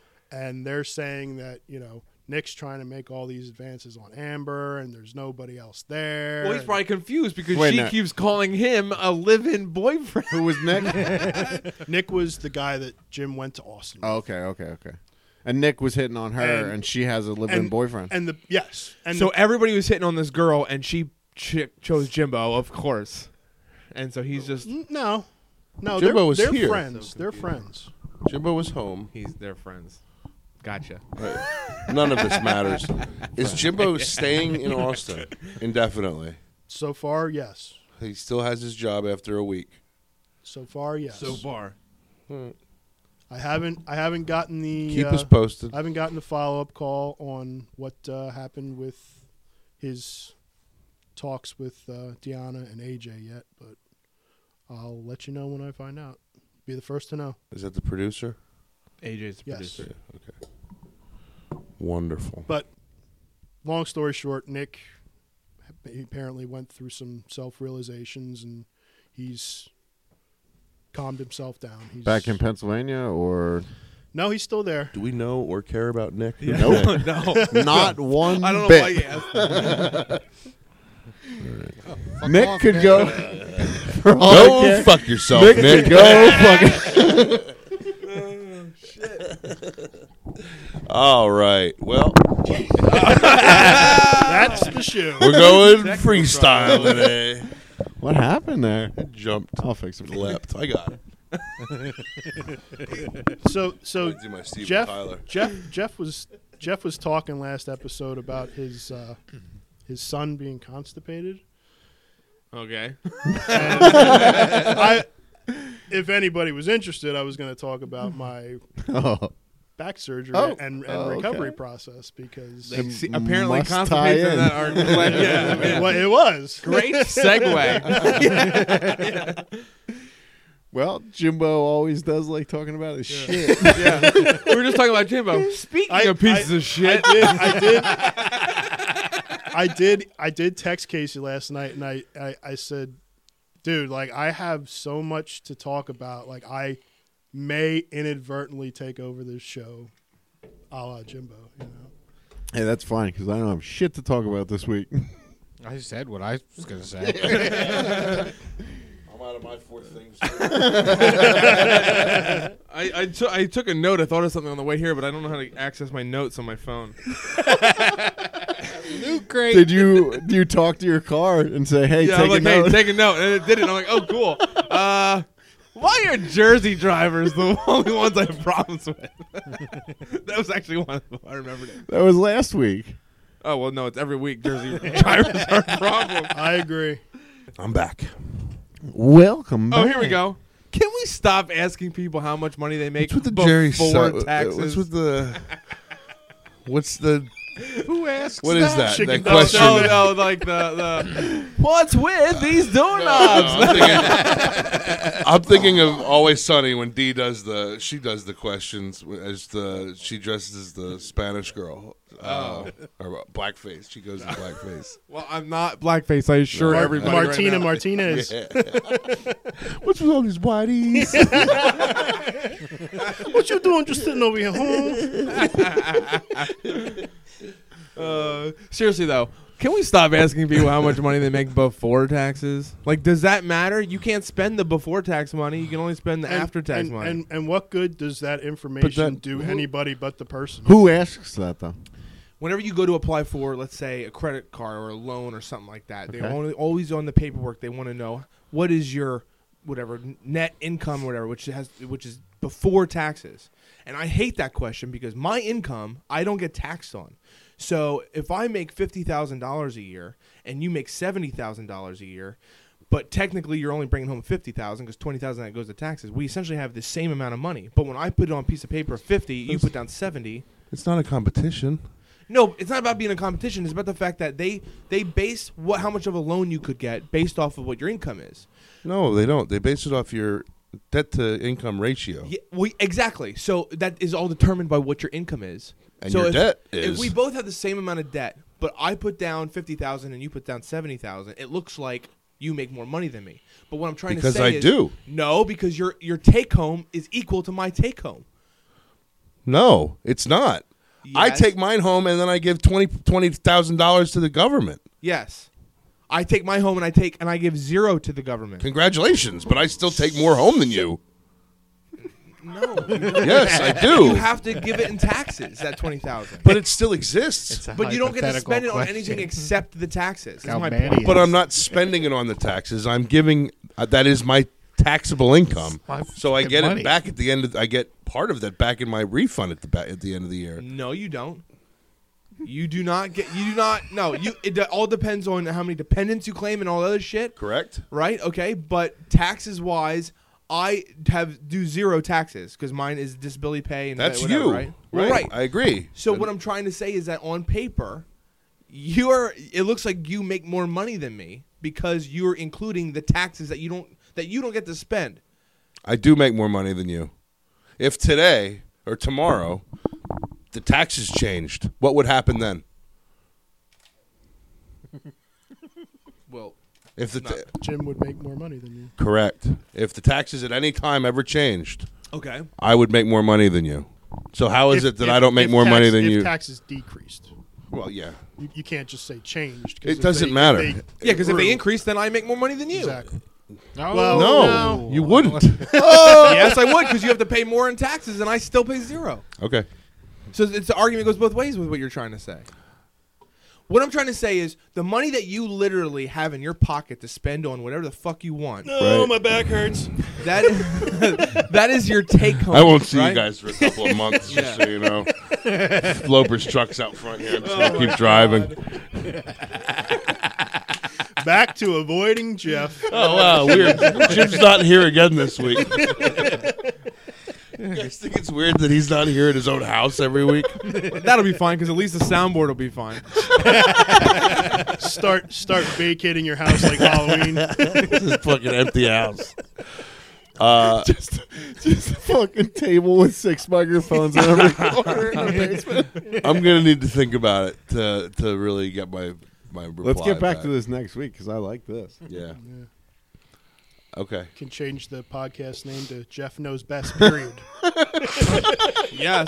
And they're saying that, you know, Nick's trying to make all these advances on Amber and there's nobody else there.
Well, he's probably confused because
Wait,
she
no.
keeps calling him a live-in boyfriend.
Who was Nick?
Nick was the guy that Jim went to Austin with.
Oh, okay, okay, okay. And Nick was hitting on her,
And-
and, she has a live-in
and-
boyfriend.
And the yes. And
So
the,
everybody was hitting on this girl, and she ch- chose Jimbo, of course. And so he's just
no. No,
Jimbo
they're,
was
they're
here.
friends. They're friends.
Jimbo was home.
he's their friends. Gotcha.
Right. None of this matters. Is Jimbo staying in Austin indefinitely?
So far, yes.
He still has his job after a week.
So far, yes.
far.
I haven't I haven't gotten the
Keep
uh,
us posted.
I haven't gotten the follow up call on what uh, happened with his talks with uh, Deanna and A J yet, but I'll let you know when I find out. Be the first to know.
Is that the producer?
A J's the
Yes.
producer.
Yeah, okay. Wonderful.
But long story short, Nick he apparently went through some self-realizations, and he's calmed himself down. He's
Back in Pennsylvania or
No, he's still there.
Do we know or care about Nick?
Nope.
no.
not one
I don't know
bit.
why you asked.
Nick
off,
could
Nick.
go. For all I
Go
care,
fuck yourself,
Nick
Nick.
could go fucking.
All right. Well,
That's the shoe.
we're going freestyle today.
What happened there?
Jumped,
I'll fix it.
leapt. I got it.
So so
I do my Steven
Jeff
Tyler.
Jeff Jeff was Jeff was talking last episode about his uh, his son being constipated.
Okay.
And I, if anybody was interested, I was going to talk about my
Oh.
back surgery
Oh.
and, and
Oh,
recovery
okay.
process because
Like,
It
see, apparently
must tie
constipated
in.
that are glad, yeah,
it,
yeah.
wa- it was.
Great segue.
Well, Jimbo always does like talking about his shit.
yeah. We were just talking about Jimbo. Speaking
I-
of pieces
I-
of shit.
I did. I did. I did. I did text Casey last night, and I, I, I said, "Dude, like I have so much to talk about. Like I may inadvertently take over this show, a la Jimbo. You know."
Hey, that's fine because I don't have shit to talk about this week.
I said what I was going to say.
I'm out of my four things.
I, I, took I took a note. I thought of something on the way here, but I don't know how to access my notes on my phone.
Loot crate.
Did you do you talk to your car and say, "Hey,
yeah,
take
I'm like,
a note"?
hey, take a note. And it did it. I'm like, oh, cool. Uh, why are Jersey drivers the only ones I have problems with? That was actually one of them. I remembered it.
That was last week.
Oh, well, no, it's every week Jersey drivers are a problem.
I agree.
I'm back.
Welcome.
Oh,
back.
here we go. Can we stop asking people how much money they make
What's with the
before
Jerry Sa-
taxes?
What's with the? What's the?
Who asks
What is that?
Chicken
That
dog
question.
No, no, like the, the what's with these doorknobs?
I'm, thinking, I'm thinking of Always Sunny when Dee does the she does the questions as the she dresses as the Spanish girl. Uh, or blackface. She goes in blackface.
Well, I'm not blackface. I assure
Mar-
everybody.
Martina
right now.
Martinez.
What's with all these whiteys?
What you doing? Just sitting over here home?
Uh, seriously though, can we stop asking people how much money they make before taxes? Like, does that matter? You can't spend the before tax money. You can only spend the
And-
after tax
and,
money.
And, and what good does that information
that-
do anybody but the person?
Who asks that though?
Whenever you go to apply for, let's say, a credit card or a loan or something like that, they
Okay.
only, always on the paperwork they want to know what is your whatever n- net income or whatever, which has which is before taxes. And I hate that question because my income I don't get taxed on. So if I make fifty thousand dollars a year and you make seventy thousand dollars a year, but technically you're only bringing home fifty thousand dollars because twenty thousand dollars of that goes to taxes, we essentially have the same amount of money. But when I put it on a piece of paper of fifty, you put down seventy.
It's not a competition.
No, it's not about being a competition. It's about the fact that they they base what how much of a loan you could get based off of what your income is.
No, they don't. They base it off your debt to income ratio.
Yeah, we, exactly. So that is all determined by what your income is.
And
so
your
if,
debt
if
is.
we both have the same amount of debt, but I put down fifty thousand and you put down seventy thousand, it looks like you make more money than me. But what I'm trying
Because
to say
I
is
do.
no, because your your take home is equal to my take home.
No, it's not. I
Yes.
take mine home and then I give twenty twenty thousand dollars to the government.
Yes. I take my home and I take and I give zero to the government.
Congratulations, but I still take more home than you.
No.
Yes, I
You
do.
have to give it in taxes, that twenty thousand.
But it still exists.
It's a
But you don't get to
hypothetical
spend it on
question.
anything except the taxes. That's
How
my
many
point.
But I'm not spending it on the taxes. I'm giving uh, that is my taxable income.
My
So I
fucking
get
money.
it back at the end of I get part of that back in my refund at the ba- at the end of the year.
No, you don't. You do not get. You do not. No, you. It de- all depends on how many dependents you claim and all other shit,
Correct?
right? Okay, but taxes wise, I have do zero taxes because mine is disability pay and
That's
whatever,
you.
right? Well,
Right.
right.
I agree.
So
And
what I'm trying to say is that on paper, you're. It looks like you make more money than me because you're including the taxes that you don't that you don't get to spend.
I do make more money than you. If today or tomorrow the taxes changed, what would happen then?
Well,
If the ta-
Jim would make more money than you.
correct. If the taxes at any time ever changed,
okay.
I would make more money than you. So how is
If-
it that
if-
I don't make
if
more
tax-
money than
if
you?
taxes decreased.
Well, yeah.
You, you can't just say changed. 'cause
It
if
doesn't
they-
matter.
if they
Yeah, because if they
grew-
increase, then I make more money than you.
Exactly.
No,
Well,
No, you wouldn't.
Yes, I would because you have to pay more in taxes, and I still pay zero.
Okay.
So it's the argument goes both ways with what you're trying to say. What I'm trying to say is the money that you literally have in your pocket to spend on whatever the fuck you want.
Oh,
my back hurts.
That that is your take home.
I won't see
right?
you guys for a couple of months, just
Yeah.
so you know. Loper's truck's out front here. I'm just going to keep driving.
Back to avoiding Jeff.
Oh, wow. Weird. Jim's not here again this week. You guys think it's weird that he's not here at his own house every week?
That'll be fine because at least the soundboard will be fine.
Start start vacating your house like Halloween.
This is a fucking empty house. Uh,
just, just a fucking table with six microphones in every corner in the basement.
I'm going to need to think about it to to really get my, my reply
Let's get back to this next week because I like this.
Yeah. Okay.
Can change the podcast name to Jeff Knows Best. Period.
Yes.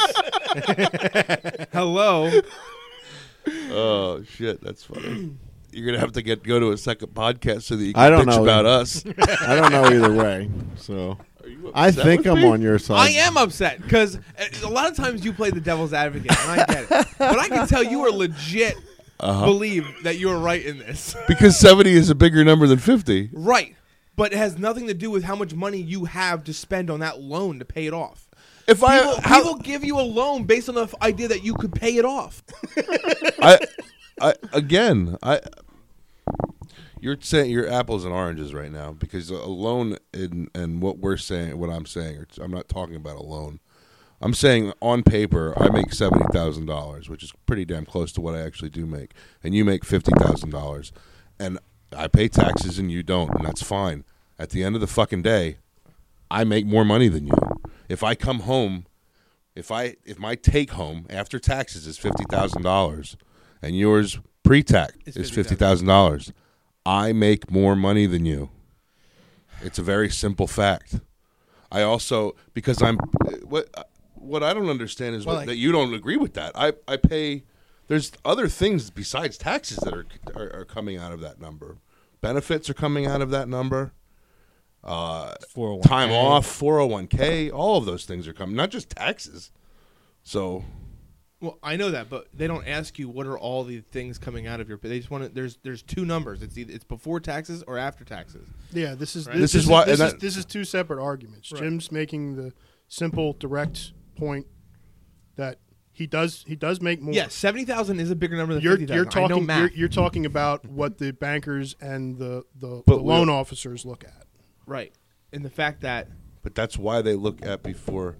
Hello.
Oh, shit. That's funny. You're going to have to get go to a second podcast so that you can
I don't
bitch
know.
about us.
I don't know either way. So I
upset
think
with
I'm
me?
on your side.
I am upset because a lot of times you play the devil's advocate, and I get it. But I can tell you are legit
Uh-huh.
believe that you are right in this.
Because seventy is a bigger number than fifty.
Right. But it has nothing to do with how much money you have to spend on that loan to pay it off.
If I
People,
how,
people give you a loan based on the f- idea that you could pay it off.
I, I again, I you're saying you're apples and oranges right now because a loan and and what we're saying, what I'm saying, or I'm not talking about a loan. I'm saying on paper, I make seventy thousand dollars, which is pretty damn close to what I actually do make, and you make fifty thousand dollars, and I pay taxes and you don't, and that's fine. At the end of the fucking day, I make more money than you. If I come home, if I if my take home after taxes is fifty thousand dollars, and yours pre-tax
It's
is fifty thousand dollars, I make more money than you. It's a very simple fact. I also because I'm what what I don't understand is
Well,
what,
like-
that you don't agree with that. I I pay. There's other things besides taxes that are, are are coming out of that number. Benefits are coming out of that number. Uh,
four oh one
time off, four oh one k, all of those things are coming, not just taxes. So,
Well, I know that, but they don't ask you what are all the things coming out of your. They just want to. There's there's two numbers. It's either it's before taxes or after taxes.
Yeah, this is
Right.
this,
This is
is
why-
this,
and
is,
that-
this is two separate arguments.
Right.
Jim's making the simple, direct point that he does he does make more.
Yes, seventy thousand is a bigger number than
You're
fifty
you're
thousand. I know
talking
math.
you're, you're talking about what the bankers and the the,
But
the loan
we'll-
officers look at.
right, and the fact that
but that's why they look at before.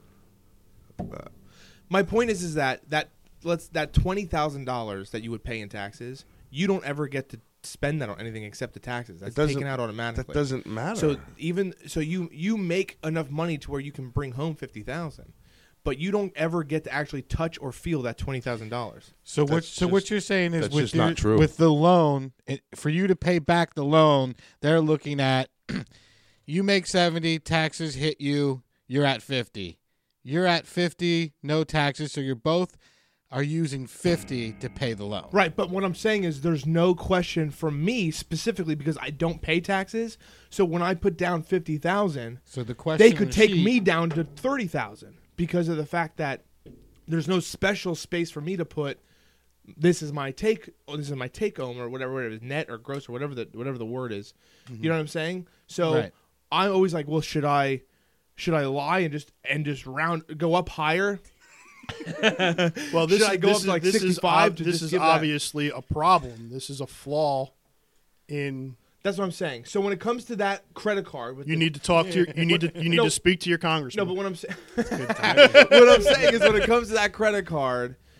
my point is is that that let's that twenty thousand dollars that you would pay in taxes, you don't ever get to spend that on anything except the taxes. That's
doesn't-
taken out automatically.
That doesn't matter.
So even so, you you make enough money to where you can bring home fifty thousand, but you don't ever get to actually touch or feel that twenty thousand dollars.
So what?
That's
So what
just-
you're saying is
that's
with
just
your-
not true.
with the loan, it, for you to pay back the loan, they're looking at you make seventy, taxes hit you, you're at fifty. You're at fifty, no taxes, so you're both are using fifty to pay the loan.
Right, but what I'm saying is there's no question from me specifically because I don't pay taxes. So when I put down fifty thousand,
So the question
they
on
could
the
take
sheet-
me down to thirty thousand because of the fact that there's no special space for me to put. This is my take. Or this is my take home, or whatever it is, net or gross or whatever the whatever the word is. You know what I'm saying? So
Right.
I'm always like, well, should I should I lie and just and just round go up higher?
Well, this
Should
is
I go
this
up
is,
to like
this is
sixty-five
ob-
to
this
just
is
give that-
obviously a problem. This is a flaw in.
That's what I'm saying. So when it comes to that credit card, with
You
the-
need to talk to your, you need to you need
No.
to speak to your
No,
congressman.
but what I'm saying, what I'm saying is, when it comes to that credit card,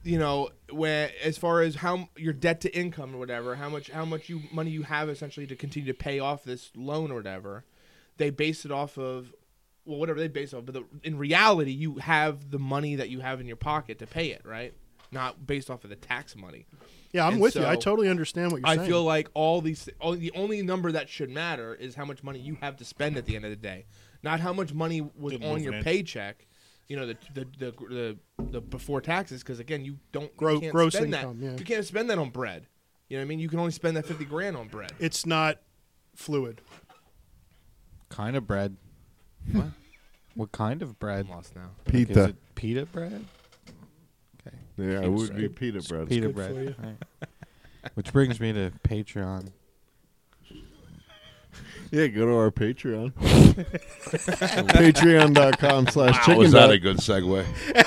you know, when as far as how your debt to income or whatever, how much how much you money you have essentially to continue to pay off this loan or whatever, they base it off of, well, whatever they base it off. But the, in reality, you have the money that you have in your pocket to pay it, right? Not based off of the tax money.
Yeah, I'm
And
with you. I
so,
totally understand what you're
I
saying.
feel like all these, all, the only number that should matter is how much money you have to spend at the end of the day, not how much money was
Didn't
on
move
your
an inch.
paycheck. You know, the the the the, the before taxes, because again, you don't
Gro-
you can't
gross
spend
income,
that.
yeah.
You can't spend that on bread. You know what I mean? You can only spend that fifty grand on bread.
It's not fluid.
Kind of bread.
What?
What kind of bread?
I'm lost now.
Like, is
Pita.
it pita bread? Okay.
Yeah, it would be pita bread.
Pita
good
bread.
for you.
Right. Which brings me to Patreon.
Yeah, go to our Patreon. Patreon.com slash
Wow,
chicken
was that
duck.
a good segue?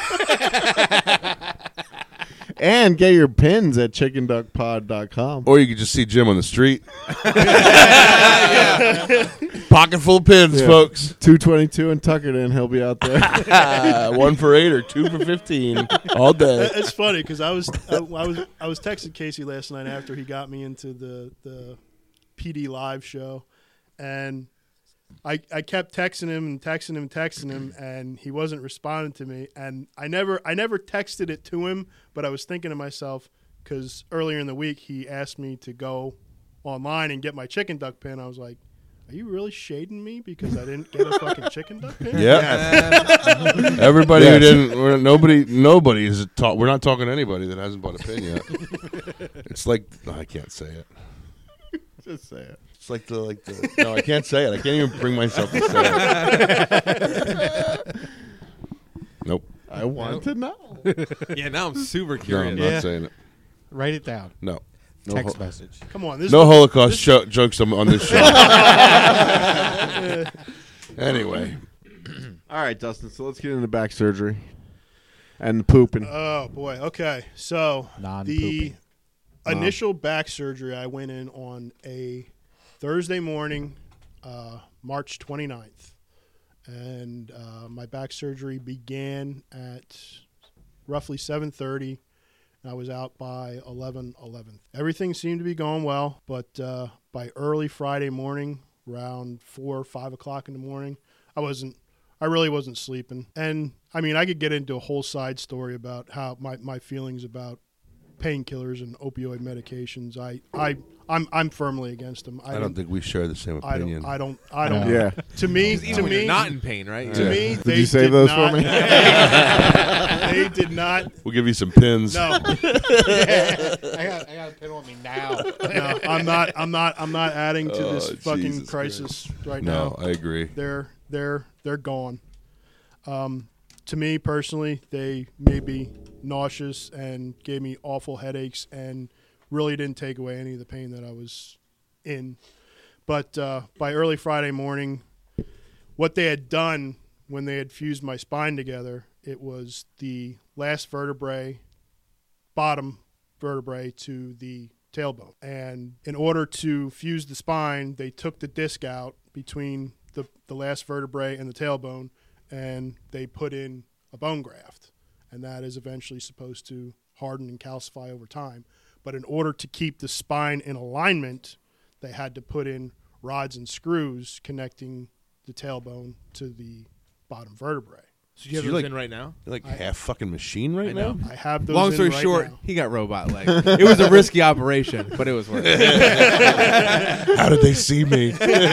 And get your pins at chicken duck pod dot com.
Or you could just see Jim on the street. Pocket full of pins,
Yeah.
folks.
two twenty-two and Tuckerton, he'll be out there.
Uh, one for eight or two for fifteen all day.
It's funny because I was I, I was I was texting Casey last night after he got me into the the P D live show, and I I kept texting him and texting him and texting him, and he wasn't responding to me. And I never I never texted it to him, but I was thinking to myself because earlier in the week he asked me to go online and get my chicken duck pin. I was like, are you really shading me because I didn't get a fucking chicken duck pin?
Yeah. Everybody who didn't, we're, nobody, nobody is taught. We're not talking to anybody that hasn't bought a pin yet. It's like no, I can't say it.
Just say it.
It's like the like the. No, I can't say it. I can't even bring myself to say it. Nope.
I want to know.
Yeah, now I'm super
No,
curious.
I'm
Yeah.
not saying it.
Write it down.
No. No,
Text
ho-
message.
Come on, this
no
is,
Holocaust
this-
sho- jokes on, on this show. Anyway,
All right, Dustin, so let's get into back surgery and pooping.
Oh boy. Okay. So the
Non-pooping.
initial back surgery, I went in on a Thursday morning, uh, March twenty-ninth, and uh, my back surgery began at roughly seven thirty. I was out by eleven eleven. Everything seemed to be going well, but uh, by early Friday morning, around four or five o'clock in the morning, I wasn't. I really wasn't sleeping. And I mean, I could get into a whole side story about how my, my feelings about painkillers and opioid medications. I I I'm I'm firmly against them.
I don't think we share the same
I
opinion.
don't. I don't. I don't.
Yeah.
To me,
Because even
to
when
me,
you're not in pain, right?
to
Yeah.
me,
Did
they
you save
did
those
not,
for me?
They did not.
We'll give you some pins.
No,
I got, I got a pin on me now.
no, I'm not. I'm not. I'm not adding to this
Oh,
fucking
Jesus
crisis right
No,
now.
I agree.
They're they're they're gone. Um, to me personally, they made me nauseous and gave me awful headaches and really didn't take away any of the pain that I was in. But uh, by early Friday morning, what they had done when they had fused my spine together, it was the last vertebrae, bottom vertebrae to the tailbone. And in order to fuse the spine, they took the disc out between the, the last vertebrae and the tailbone, and they put in a bone graft. And that is eventually supposed to harden and calcify over time. But in order to keep the spine in alignment, they had to put in rods and screws connecting the tailbone to the bottom vertebrae.
So you have
You
those
like-
in right now?
You're like
I-
half fucking machine right
I know.
now.
I have those
Long
in
story
right
short,
now.
he got robot leg. It was a risky operation, but it was worth it.
How did they see me?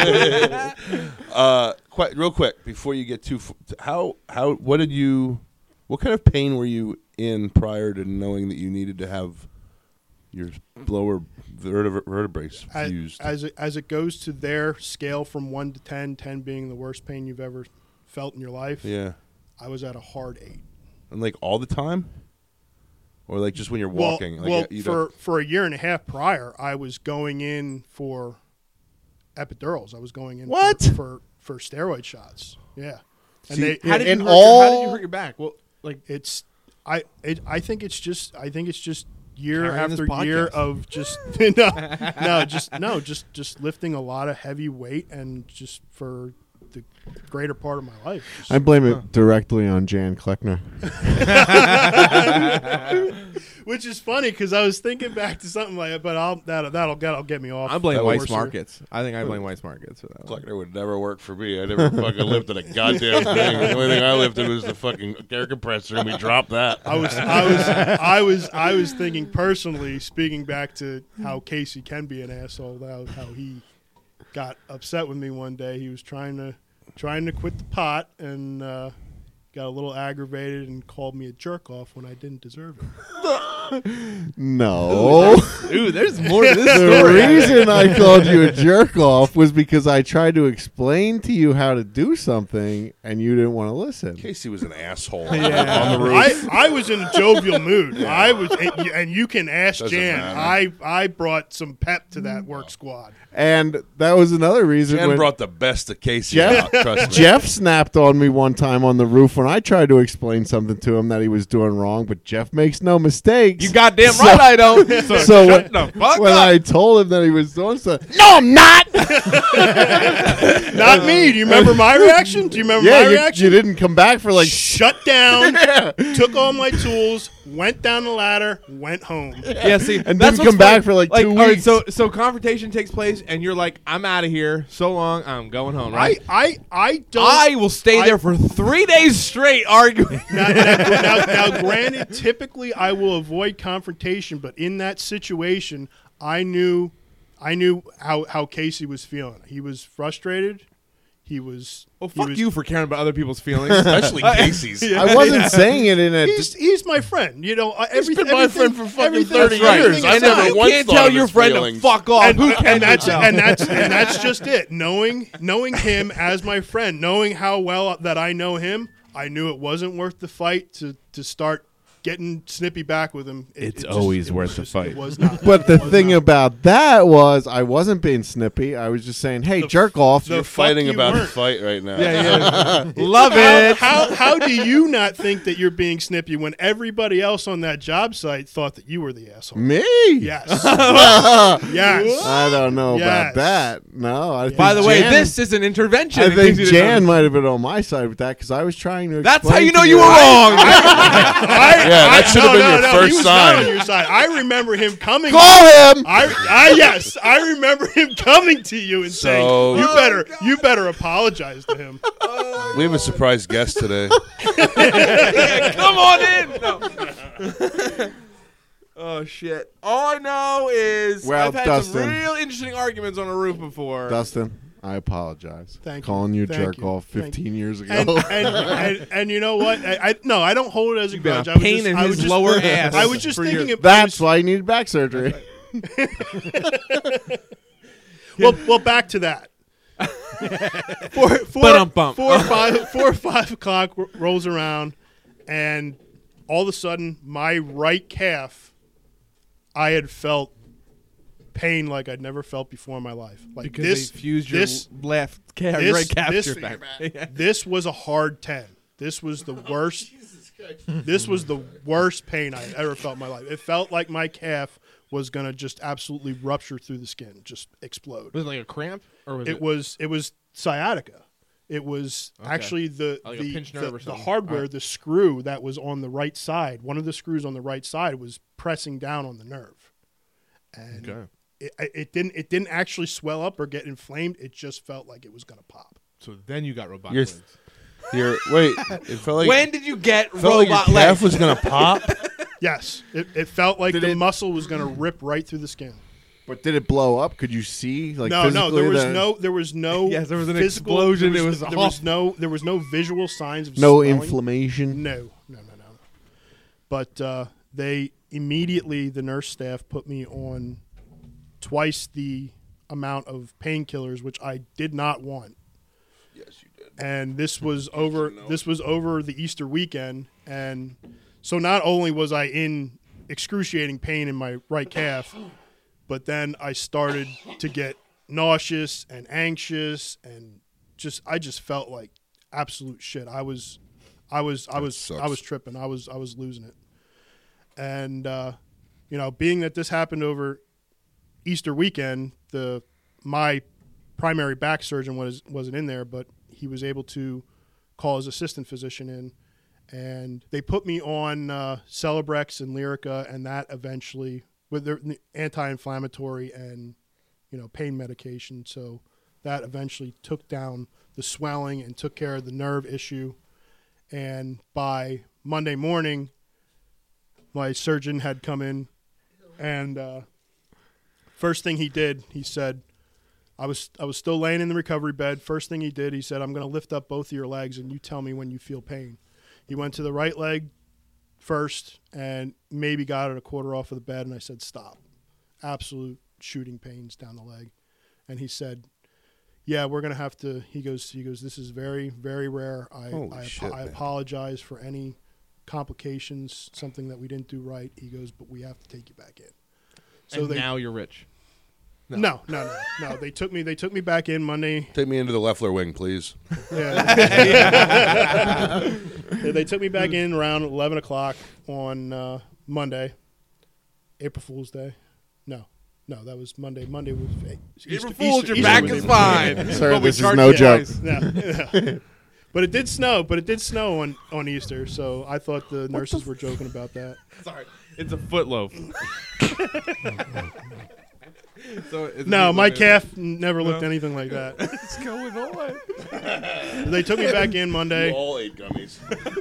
uh, quite real quick before you get too. F- how how what did you? What kind of pain were you in prior to knowing that you needed to have your lower vertebra- vertebrae
As,
fused?
as it, as it goes to their scale from one to ten, ten being the worst pain you've ever felt in your life,
yeah,
I was at a hard eight.
and like all the time, or like just when you're
Well,
walking. Like,
well
you
for,
don't-
for a year and a half prior, I was going in for epidurals. I was going in
What?
For, for, for steroid shots. Yeah. And
See,
they,
How did, you
And
hurt your, how did you
all-
hurt your back? Well, like
it's I it, I think it's just I think it's just year
Carrying this
after year
podcast.
of just no no just no just just lifting a lot of heavy weight and just for the greater part of my life. Just-
I blame it directly on Jan Kleckner.
Which is funny because I was thinking back to something like that, but I'll, that'll, that'll, that'll get me off.
I blame
That
Weiss
was-
Markets. I think I blame Weiss Markets for that. one.
Kleckner would never work for me. I never fucking lifted a goddamn thing. The only thing I lifted was the fucking air compressor, and we dropped that.
I was, I was, I was, I was thinking personally, speaking back to how Casey can be an asshole, how, how he got upset with me one day. He was trying to, trying to quit the pot, and uh, got a little aggravated and called me a jerk off when I didn't deserve it.
No.
Ooh, there's more to this
The
story.
reason I called you a jerk off was because I tried to explain to you how to do something and you didn't want to listen.
Casey was an asshole
Yeah.
on the roof.
I, I was in a jovial mood. I was, and you, and you can ask
Doesn't
Jan.
matter.
I, I brought some pep to that work squad.
And that was another reason
Jen
when
brought the best of Casey
Jeff-
out. Trust me.
Jeff snapped on me one time on the roof when I tried to explain something to him that he was doing wrong, but Jeff makes no mistakes.
You goddamn
So-
right I don't. So,
So
shut
when,
the fuck
when
up.
I told him that he was doing something, no, I'm not.
Not me. Do you remember my reaction? Do you remember
Yeah,
my
you,
reaction?
you didn't come back for like.
Shut down, took all my tools, went down the ladder, went home.
Yeah, see,
And
that's
didn't
what's
come back
funny.
for, like, two
all right,
weeks.
so, so confrontation takes place, and you're like, "I'm out of here. So long. I'm going home." Right?
I, I, I don't.
I will stay
I-
there for three days straight arguing.
now, now, now, now, granted, typically I will avoid confrontation, but in that situation, I knew, I knew how, how Casey was feeling. He was frustrated. He was.
Well,
he
fuck
was-
you for caring about other people's feelings.
Especially Casey's.
I wasn't saying it in a.
He's he's my friend. You know, uh, every,
been my
everything-
friend for fucking
everything-
thirty
everything
years. I
is
never
fine.
you
once
can't
thought
tell
of
your
his
friend
feelings.
to fuck off.
and,
Who can
and that's
tell?
and that's and that's just it. Knowing knowing him as my friend, knowing how well that I know him, I knew it wasn't worth the fight to to start getting snippy back with him. It-
It's
it just-
always
it
worth
was
the
just-
fight.
It was not.
But the
It was
thing
not.
about that was, I wasn't being snippy. I was just saying, "Hey,
The-
jerk off."
the
You're
fuck
fighting
you
about the
weren't.
fight right now.
yeah, yeah. Love
How,
it.
how how do you not think that you're being snippy when everybody else on that job site thought that you were the asshole?
Me?
Yes. yes.
I don't know
Yes.
about that. No. I think
By the way,
Jan-
this is an intervention.
I
in
think
case you didn't
Jan
know.
might have been on my side with that because I was trying to.
That's how
explain
you
to
know you were wrong.
I,
Yeah, that
I-
should have
no,
been
no,
your
no,
first
he was
sign.
Not on your side. I remember him coming.
Call him.
I, I yes, I remember him coming to you and
So-
saying, "You
Oh,
better,
God.
you better apologize to him."
We have a surprise guest today.
Come on in. No. Oh shit! All I know is
Well,
I've had
Dustin.
some real interesting arguments on a roof before.
Dustin, I apologize.
Thank you.
Calling you
Thank
jerk
you.
off
Thank
fifteen years ago.
And and, and and you know what? I, I no, I don't hold it as a
been a
grudge. I was
pain
just,
in
I
his
was just,
lower ass
I was just
for
thinking.
your-
It, I
That's
was-
why you needed back surgery.
well, well, back to that. four, four,
Ba-dum-bum.
four, five, four or five o'clock r- rolls around, and all of a sudden, my right calf, I had felt pain like I'd never felt before in my life. Like
because
this,
they fused your
this,
left calf,
this,
right calf
this,
to your back.
this was a hard ten. This was the worst. This was the worst pain I ever felt in my life. It felt like my calf was gonna just absolutely rupture through the skin, just explode.
Was it like a cramp, or was
It
it?
was it was sciatica. It was
Okay.
actually the
Like a
the,
pinched
the,
nerve or
the
something.
hardware,
Alright.
the screw that was on the right side. One of the screws on the right side was pressing down on the nerve, and
Okay.
it, it didn't it didn't actually swell up or get inflamed. It just felt like it was gonna pop.
So then you got robotic
You're-
legs.
You're, wait, it felt like,
When did you get
it felt like your
robot
calf
legs?
was going to pop.
Yes, it, it felt like
Did
the
it-
muscle was gonna rip right through the skin.
But did it blow up? Could you see? Like
no, no, there
physically
was
that-
no, there was no.
Yes, there was an
physical,
explosion.
There
It
was,
was
there
off.
was no, there was no visual signs of
no
swelling.
inflammation.
No, no, no, no. But uh, they immediately, the nurse staff put me on twice the amount of painkillers, which I did not want.
Yes, you did.
And this was over.
know.
This was over the Easter weekend, and so not only was I in excruciating pain in my right calf, but then I started to get nauseous and anxious, and just I just felt like absolute shit. I was, I was, I
That
was,
sucks.
I was tripping. I was, I was losing it. And uh, you know, being that this happened over Easter weekend, the my primary back surgeon was wasn't in there, but he was able to call his assistant physician in, and they put me on uh, Celebrex and Lyrica, and that eventually with their anti-inflammatory and you know pain medication. So that eventually took down the swelling and took care of the nerve issue. And by Monday morning, my surgeon had come in, and uh, first thing he did, he said, I was I was still laying in the recovery bed. First thing he did, he said, I'm going to lift up both of your legs, and you tell me when you feel pain. He went to the right leg first and maybe got it a quarter off of the bed, and I said, stop. Absolute shooting pains down the leg. And he said, yeah, we're going to have to, he goes, he goes, this is very, very rare. I,
Holy
I,
shit,
I
man.
apologize for any complications, something that we didn't do right. He goes, but we have to take you back in. So
and
they,
now you're rich.
no. no, no, no, no. They took me, they took me back in Monday.
Take me into the Leffler wing, please.
Yeah. Yeah, they took me back in around eleven o'clock on uh, Monday, April Fool's Day. No, no, that was Monday. Monday was Easter,
April Fool's,
Easter,
your
Easter
back
was
is
April.
fine.
Sir,
But we
this is
charge
no
you
joke.
twice.
Yeah, yeah. But it did snow. But it did snow on, on Easter, so I thought the nurses were joking about that.
Sorry, it's a foot loaf. So it's
No,
it's
my
like-
calf never looked
No.
anything like that.
What's going on?
They took me back in Monday.
all ate gummies.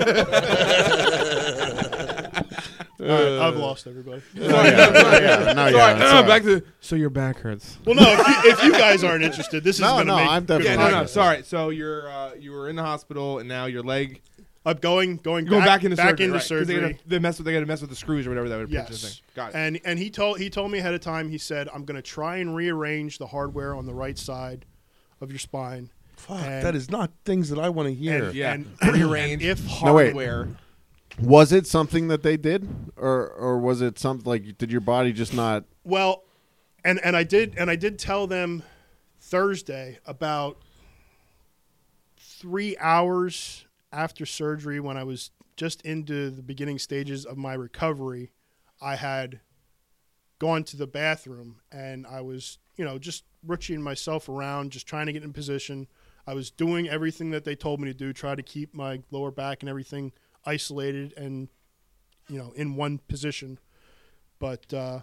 All right, I've lost everybody.
Oh, yeah. yeah. No,
Sorry,
yeah. it's
uh,
all right.
back to so your back hurts.
Well, no, if you, if you guys aren't interested, this is
No,
going to
no,
make.
I'm definitely
Yeah,
not.
no, no. Sorry. So you're uh, you were in the hospital and now your leg
I'm going going
you're going
back,
back into
back
surgery.
into
right, 'cause They,
surgery.
gotta, they mess with they got to mess with the screws or whatever that would pinch the
Yes.
thing. Got it.
And and he told he told me ahead of time. He said, "I'm going to try and rearrange the hardware on the right side of your spine."
Fuck,
And-
that is not things that I want to hear.
And,
Yeah.
and,
Rearrange
and if
No, wait.
hardware.
Was it something that they did, or or was it something like did your body just not?
well, and and I did and I did tell them Thursday about three hours after surgery when I was just into the beginning stages of my recovery. I had gone to the bathroom and I was, you know, just ruching myself around, just trying to get in position. I was doing everything that they told me to do, try to keep my lower back and everything isolated and, you know, in one position. But uh,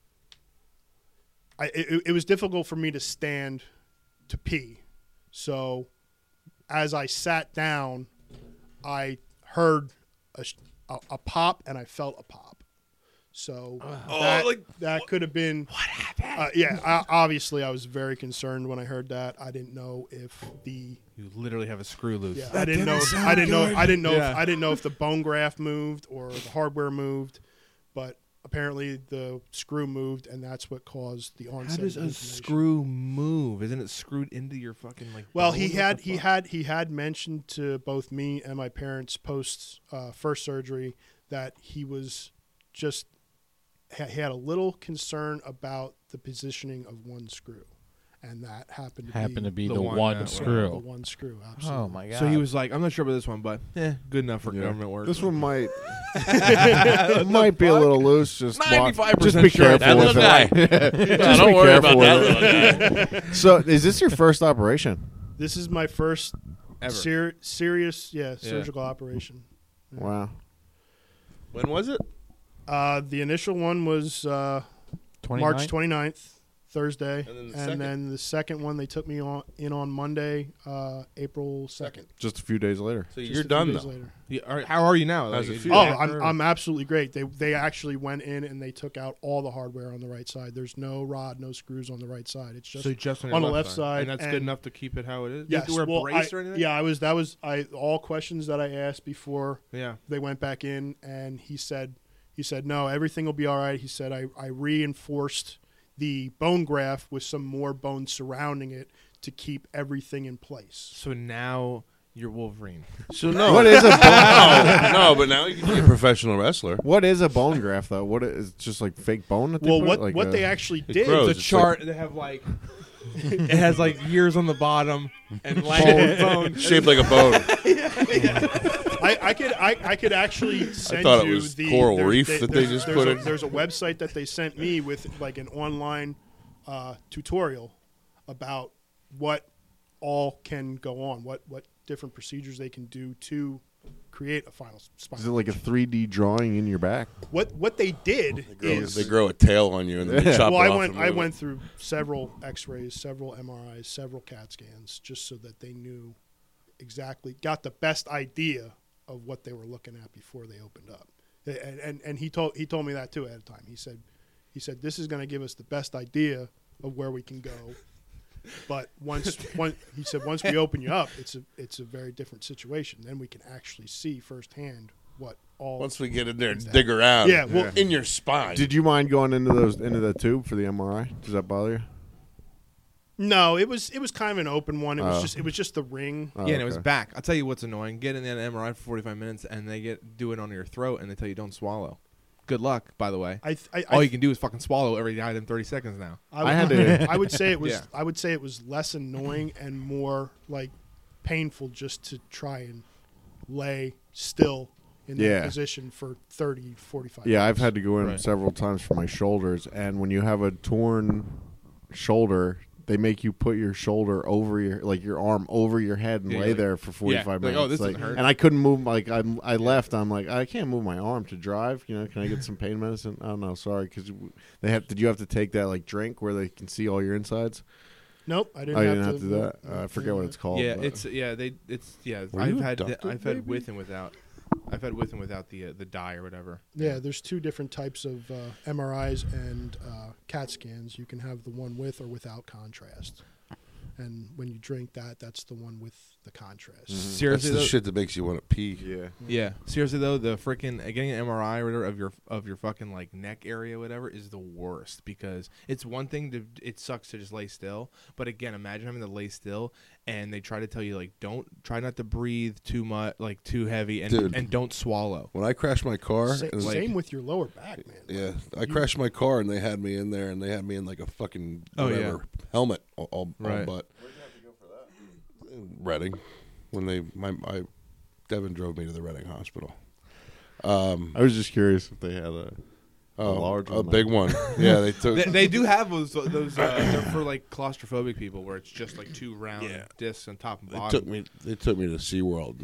I, it, it was difficult for me to stand to pee. So as I sat down, I heard a, sh- a, a pop and I felt a pop. So that,
like,
that could have been what happened. Uh, yeah, I, obviously I was very concerned when I heard that. I didn't know if the
You literally have a screw loose.
yeah, I didn't know if, I didn't know I didn't know
Yeah.
if, I didn't know if the bone graft moved or the hardware moved, but apparently the screw moved and that's what caused the onset.
How does
of
a
inflammation.
screw move? Isn't it screwed into your fucking like?
Well,
bone?
he
What
had
the
he
fuck?
had he had mentioned to both me and my parents post uh, first surgery that he was just ha- he had a little concern about the positioning of one screw, and that happened to
Happened
be
to be
the
the,
one,
one,
uh,
the
screw.
one screw. Absolutely.
Oh my god!
So he was like, I'm not sure about this one, but eh, good enough for
Yeah.
government work.
This one might it might be a little loose. Just walk,
ninety-five
just
percent
be
sure.
careful
That
with
little
it.
guy.
Just
don't
be
worry
careful
about that
with
little guy.
So, is this your first operation?
This is my first
Ever.
ser- serious yeah surgical operation.
Wow.
When was it?
Uh, the initial one was uh, March twenty-ninth, Thursday,
And then the
and
second?
then the second one they took me on in on Monday, uh, April second.
Just a few days later.
So
Just
you're
a few
done
days
though.
later.
Yeah, all right, how are you now?
How's
Like,
it
is
feel?
your
Oh,
back
I'm
hurt?
I'm absolutely great. They they actually went in and they took out all the hardware on the right side. There's no rod, no screws on the right side. It's just
so just on, your
on the
left
left side,
and that's good
and-
enough to keep it how it is.
yes.
You have to wear a
well,
brace
I-
or anything?
Yeah, I was that was I all questions that I asked before
yeah.
they went back in, and he said he said no, everything will be all right. He said I I reinforced the bone graft with some more bone surrounding it to keep everything in place.
So now you're Wolverine.
So no,
What is a bone?
no, no, but now you can be a professional wrestler.
What is a bone graft though? What is it just like fake bone? That they
Well,
put?
what
Like
what
a-
they actually
It
did
grows.
The
it's
chart they have like it has like years on the bottom and like bone.
Shaped like a bone.
I, I could I, I could actually send
thought it
you
was
the
coral
there's-
reef
they-
that they
there's-
just
there's
put
a,
in.
There's a website that they sent me with like an online uh, tutorial about what all can go on, what what different procedures they can do to create a final spinal.
Is it like a
fusion.
three D drawing in your back?
What what they did
They grow,
is
they grow a tail on you and then they chop
well,
it
I
off
went
and
I
move it.
went through several X-rays, several M R Is, several CAT scans, just so that they knew exactly, got the best idea of what they were looking at before they opened up. And and, and he told he told me that too ahead of time. He said he said this is going to give us the best idea of where we can go. But once one, he said once we open you up, it's a it's a very different situation. Then we can actually see firsthand what all.
Once we get in there and dig around,
Yeah, well-
in your spine.
Did you mind going into those into the tube for the M R I? Does that bother you?
No, it was it was kind of an open one. It was
Oh.
just it was just the ring.
Oh,
yeah, and it was
okay.
back. I'll tell you what's annoying. Get in that M R I for forty-five minutes, and they get do it on your throat, and they tell you don't swallow. Good luck, by the way.
I th- I,
All
I,
you can do is fucking swallow every night in thirty seconds now.
I,
I had to-
I would say it was.
Yeah.
I would say it was less annoying and more like painful just to try and lay still in that
Yeah.
position for thirty, forty-five
Yeah, I've
minutes.
had to go in
Right.
several times for my shoulders, and when you have a torn shoulder, they make you put your shoulder over your like your arm over your head and
Yeah,
lay
like-
there for forty-five
like,
minutes.
oh, this
like,
doesn't hurt.
And I couldn't move. Like I, I left. I'm like I can't move my arm to drive. You know, can I get some pain medicine? Oh no, sorry, because they have. Did you have to take that like drink where they can see all your insides?
Nope, I didn't,
Oh, you
have,
didn't
to,
have to do that. Uh, I forget what it's called.
yeah,
but-
it's yeah they it's yeah.
Were
I've
you
had
abducted,
I've had
baby?
with and without. I've had with and without the uh, the dye or whatever.
Yeah, there's two different types of uh, M R Is and uh, CAT scans. You can have the one with or without contrast. And when you drink that, that's the one with the contrast.
That's
Seriously,
the
though,
shit that makes you want to pee.
yeah.
yeah. Seriously though, the freaking uh, getting an M R I or whatever of your of your fucking like neck area, or whatever, is the worst because it's one thing to it sucks to just lay still, but again, imagine having to lay still and they try to tell you like don't try not to breathe too much, like too heavy, and
Dude.
and don't swallow.
When I crashed my car,
Sa-
and like,
same with your lower back, man.
yeah, I crashed my car and they had me in there and they had me in like a fucking
Oh,
whatever
yeah.
helmet all, all, all
Right.
but. Where'd you have to go for that? Reading, when they my my Devin drove me to the Reading Hospital. Um,
I was just curious if they had a.
oh,
large
a
one,
big one. Yeah, they took.
they, they do have those those uh, they're for like claustrophobic people where it's just like two round
Yeah.
discs on top and
They
bottom.
took me. They took me to SeaWorld.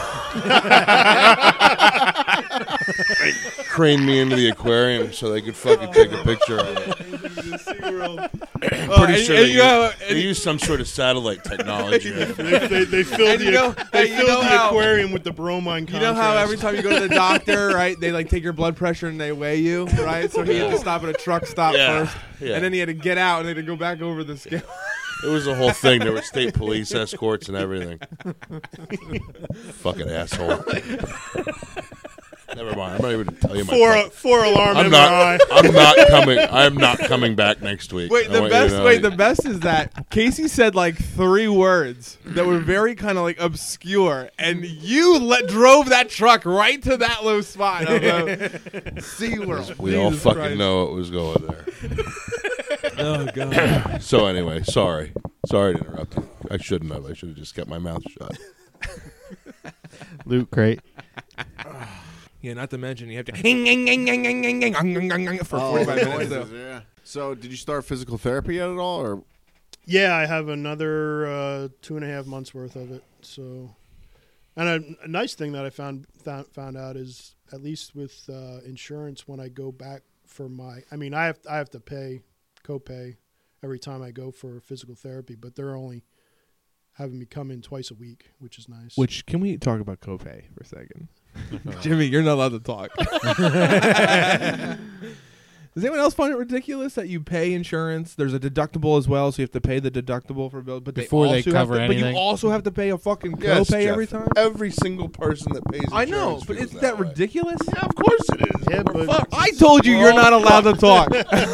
They craned me into the aquarium so they could fucking take a picture of it. I'm
Oh,
pretty
and-
sure
and
they,
you know-
used, they used some sort of satellite technology.
They, they, they filled
And
the,
you know-
they
and you
filled
know
the
how-
aquarium with the bromine
You know how
contrast.
every time you go to the doctor, right, they like take your blood pressure and they weigh you, right? So he had to stop at a truck stop
Yeah,
first,
yeah.
and then he had to get out and they had to go back over the scale.
It was a whole thing. There were state police escorts and everything. Fucking asshole. Never mind. I'm not even gonna tell you my.
four
fuck-
four alarm
I'm
M R I.
not. I'm not coming. I'm not coming back next week.
Wait,
I
the
want you to
best.
know.
Wait, the best is that Casey said like three words that were very kind of like obscure, and you let drove that truck right to that low spot of uh, SeaWorld.
We all
Jesus
fucking
Christ.
know what was going there.
Oh god.
So anyway, sorry. Sorry to interrupt you. I shouldn't have. I should have just kept my mouth shut.
Loot crate.
Yeah, not to mention you have to for forty-five minutes. Though.
yeah. So, did you start physical therapy yet at all, or
Yeah, I have another uh, two and a half months worth of it. So, and a, a nice thing that I found found, found out is at least with uh, insurance, when I go back for my, I mean, I have I have to pay copay every time I go for physical therapy, but they're only having me come in twice a week, which is nice.
Which can we talk about copay for a second? Jimmy, you're not allowed to talk. Does anyone else find it ridiculous that you pay insurance? There's a deductible as well, so you have to pay the deductible for bills. But
Before
they,
they
also
cover
have to, But
anything?
you also have to pay a fucking
Yes,
copay
Jeff.
every time.
Every single person that pays
I
insurance.
know, but
feels
isn't that
way.
ridiculous?
Yeah, of course it is.
Yeah,
We're
but-
fucked.
I told you
We're
you're
all
not allowed to talk.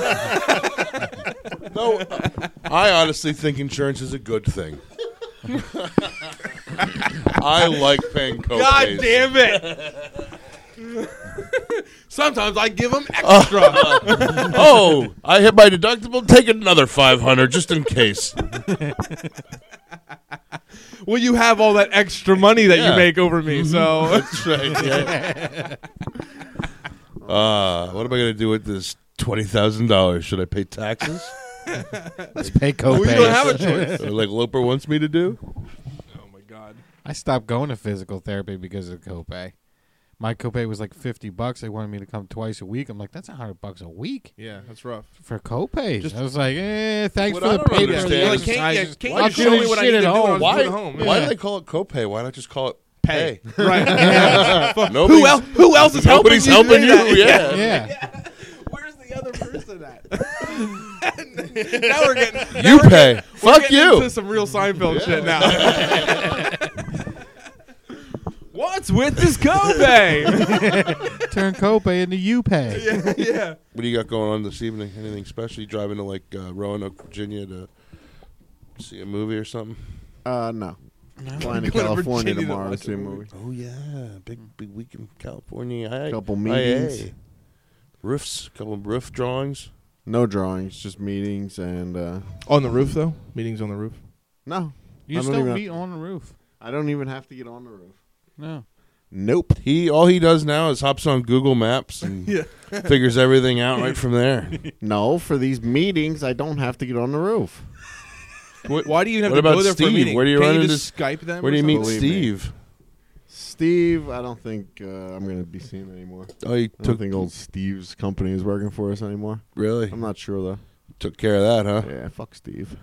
No, I honestly think insurance is a good thing. I like paying copays.
God damn it! Sometimes I give them extra.
Oh, I hit my deductible. Take another five hundred just in case.
Well, you have all that extra money that
Yeah.
you make over me, so
That's right. Yeah. Uh, what am I going to do with this twenty thousand dollars? Should I pay taxes?
Let's pay
well,
copay.
you don't have a choice.
Or like Loper wants me to do?
Oh my God.
I stopped going to physical therapy because of the copay. My copay was like fifty bucks. They wanted me to come twice a week. I'm like, that's a hundred bucks a week
Yeah, that's rough.
for copays.
Just-
I was like, eh, thanks
What
for
I
the
don't
paper.
understand
the
is-
Like, can't, yeah,
exercises.
can't
I'll
you
do
show me
this
what I
shit
need
at
to do when
home.
I'm
Why?
doing at home?
Why
Yeah.
do they call it copay? Why not just call it
Pay.
pay?
Right.
Nobody's,
Who else? Who else is helping
nobody's
you?
helping
do
you.
that?
Yeah.
Yeah.
Where's the other person at? now we're getting. now
You
we're
pay.
getting- we're
Fuck
getting
you.
Into some real Seinfeld shit now. What's with this copay?
Turn copay into you pay.
yeah, yeah.
What do you got going on this evening? Anything special? You driving to like uh, Roanoke, Virginia to see a movie or something?
Uh, no. Flying to
Go to
California
Virginia to
tomorrow to
watch
see
a
a
movie.
movie.
Oh yeah, big big week in California. Aye.
Couple
Aye,
meetings.
aye. Roofs, couple of roof drawings.
No drawings, just meetings and uh,
On the roof, though. Meetings on the roof.
no.
You
I
just
don't
don't
even
meet on the roof.
I don't even have to get on the roof.
No.
Nope.
He all he does now is hops on Google Maps and
Yeah.
figures everything out right from there.
No, for these meetings, I don't have to get on the roof.
What,
Why do you have
What
to
about
go there for a
Steve?
meeting?
Where do you
Can't
run
you
into
just Skype them?
where
or
do you meet
something?
Believe me.
Steve?
Steve, I don't think uh, I'm going to be seeing anymore.
Oh, he
I don't
took
think old Steve's company is working for us anymore.
really
I'm not sure though.
took care of that, huh?
Yeah, fuck Steve.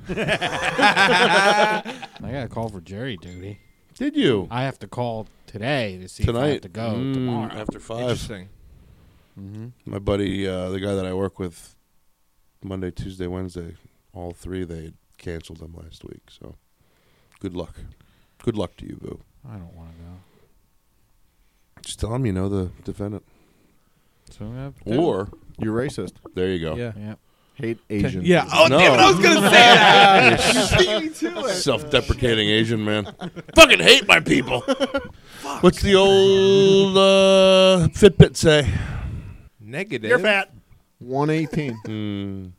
I got a call for jury duty.
Did you
I have to call today to see if I have
tonight?
to go
Mm,
tomorrow.
after five.
Interesting.
Mm-hmm.
My buddy, uh, the guy that I work with, Monday, Tuesday, Wednesday, all three they had canceled them last week. So, good luck. Good luck to you, Boo.
I don't want to go.
Just tell him you know the defendant,
So we have to do
or
You're racist.
there you go.
Yeah.
it. Yeah.
Hate Asians.
Yeah. Oh,
No.
damn it. I was going to say that. You beat me to it.
Self-deprecating Asian man. Fucking hate my people. What's the old uh, Fitbit say?
Negative.
You're fat.
one eighteen.
Hmm.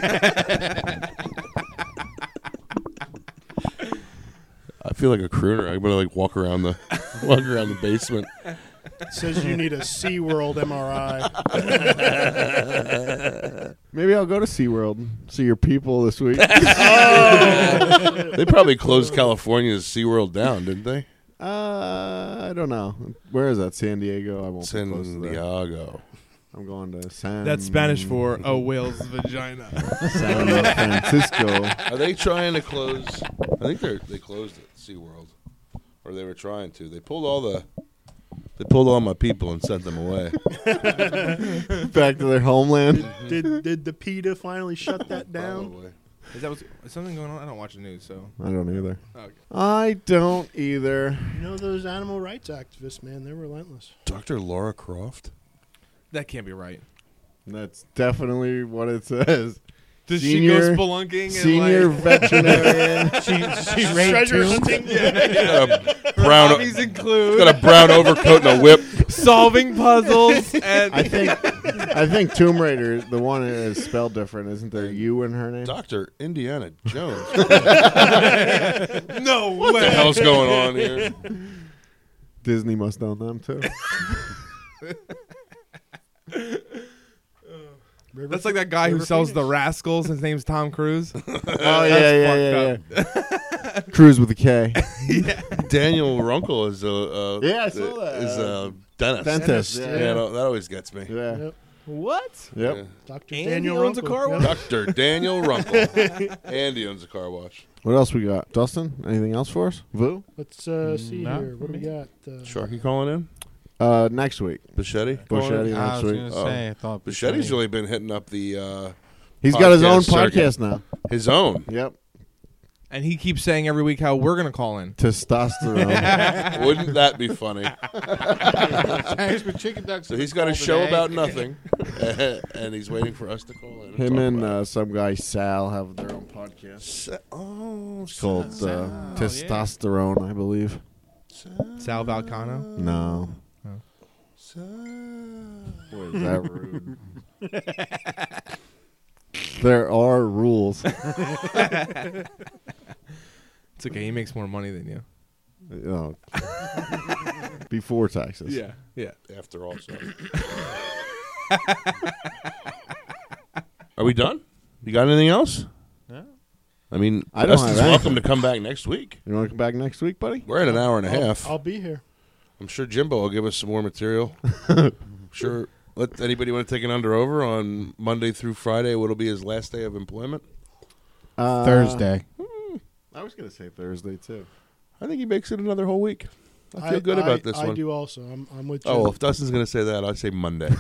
I feel like a crooner. I'm gonna like walk around the walk around the basement.
It says you need a SeaWorld M R I.
Maybe I'll go to SeaWorld and see your people this week.
They probably closed California's SeaWorld down, didn't they?
uh, I don't know. Where is that? San Diego? I won't be
San
close to there.
Diego.
I'm going to San.
That's Spanish for a whale's vagina.
San Francisco.
Are they trying to close? I think they they closed it, SeaWorld, or they were trying to. They pulled all the they pulled all my people and sent them away.
Back to their homeland.
Did did the PETA finally shut that down?
Probably.
Is that what's, is something going on? I don't watch the news, so.
I don't either.
Okay.
I don't either.
You know those animal rights activists, man, they're relentless.
Doctor Laura Croft.
That can't be right.
That's definitely what it says.
Does
Senior-
she go spelunking
Senior
and like
veterinarian.
She, she raped
Treasure
tombs.
hunting.
Got a
her
brown,
hobbies include
got a brown overcoat and a whip.
solving puzzles and
I think I think Tomb Raider, the one is spelled different, isn't there? U in her name.
Doctor Indiana Jones.
no
What the
way.
hell's going on here?
Disney must own them too.
River-
That's like that guy who
River
sells the
Phoenix.
Rascals. His name's Tom Cruise.
Oh yeah, yeah, yeah, yeah. Cruise with a K.
Daniel Runkle is a uh,
Yeah, I saw that.
Is a dentist.
Dentist.
Yeah,
Yeah.
that, that always gets me.
Yeah.
Yep.
What?
Yep.
Yeah.
Doctor
And
Daniel
he owns a
Runkle.
car
Yep.
wash?
Doctor Daniel Runkle. And he owns a car wash.
What else we got? Dustin, anything else for us? Vu?
Let's uh, see
No.
here. What do we got? Uh,
Sharky calling in?
Uh, next week.
Bichetti?
Bushetti
I
next
was
week.
going to
Oh.
say, I thought
Bichetti's really been hitting up the uh,
He's got his own
podcast circuit.
podcast now.
his own.
Yep.
And he keeps saying every week how we're gonna call in.
Testosterone.
Wouldn't that be funny?
Thanks for chicken ducks.
So he's got a show about nothing, and he's waiting for us to call in.
Him
talk
and
about
uh, some guy Sal have their own podcast.
it. Sa- oh,
It's called uh,
Sal,
Testosterone, I believe.
Sal Valcano.
No.
Sa-
Boy, is that rude. There are rules.
It's okay. He makes more money than you.
You know, before taxes.
Yeah. Yeah.
After all, so. Are we done? You got anything else?
No.
I mean,
I don't
Dustin's
have
welcome
anything.
to come back next week.
You want to come back next week, buddy?
We're at an hour and a
I'll,
half.
I'll be here.
I'm sure Jimbo will give us some more material. I'm sure. Let anybody want to take an under over on Monday through Friday? What'll be his last day of employment?
Uh,
Thursday.
I was going to say Thursday, too.
I think he makes it another whole week. I feel good
I,
about this
I
one.
do also. I'm, I'm with Jim.
Oh, well, if Dustin's going to say that, I'd say Monday.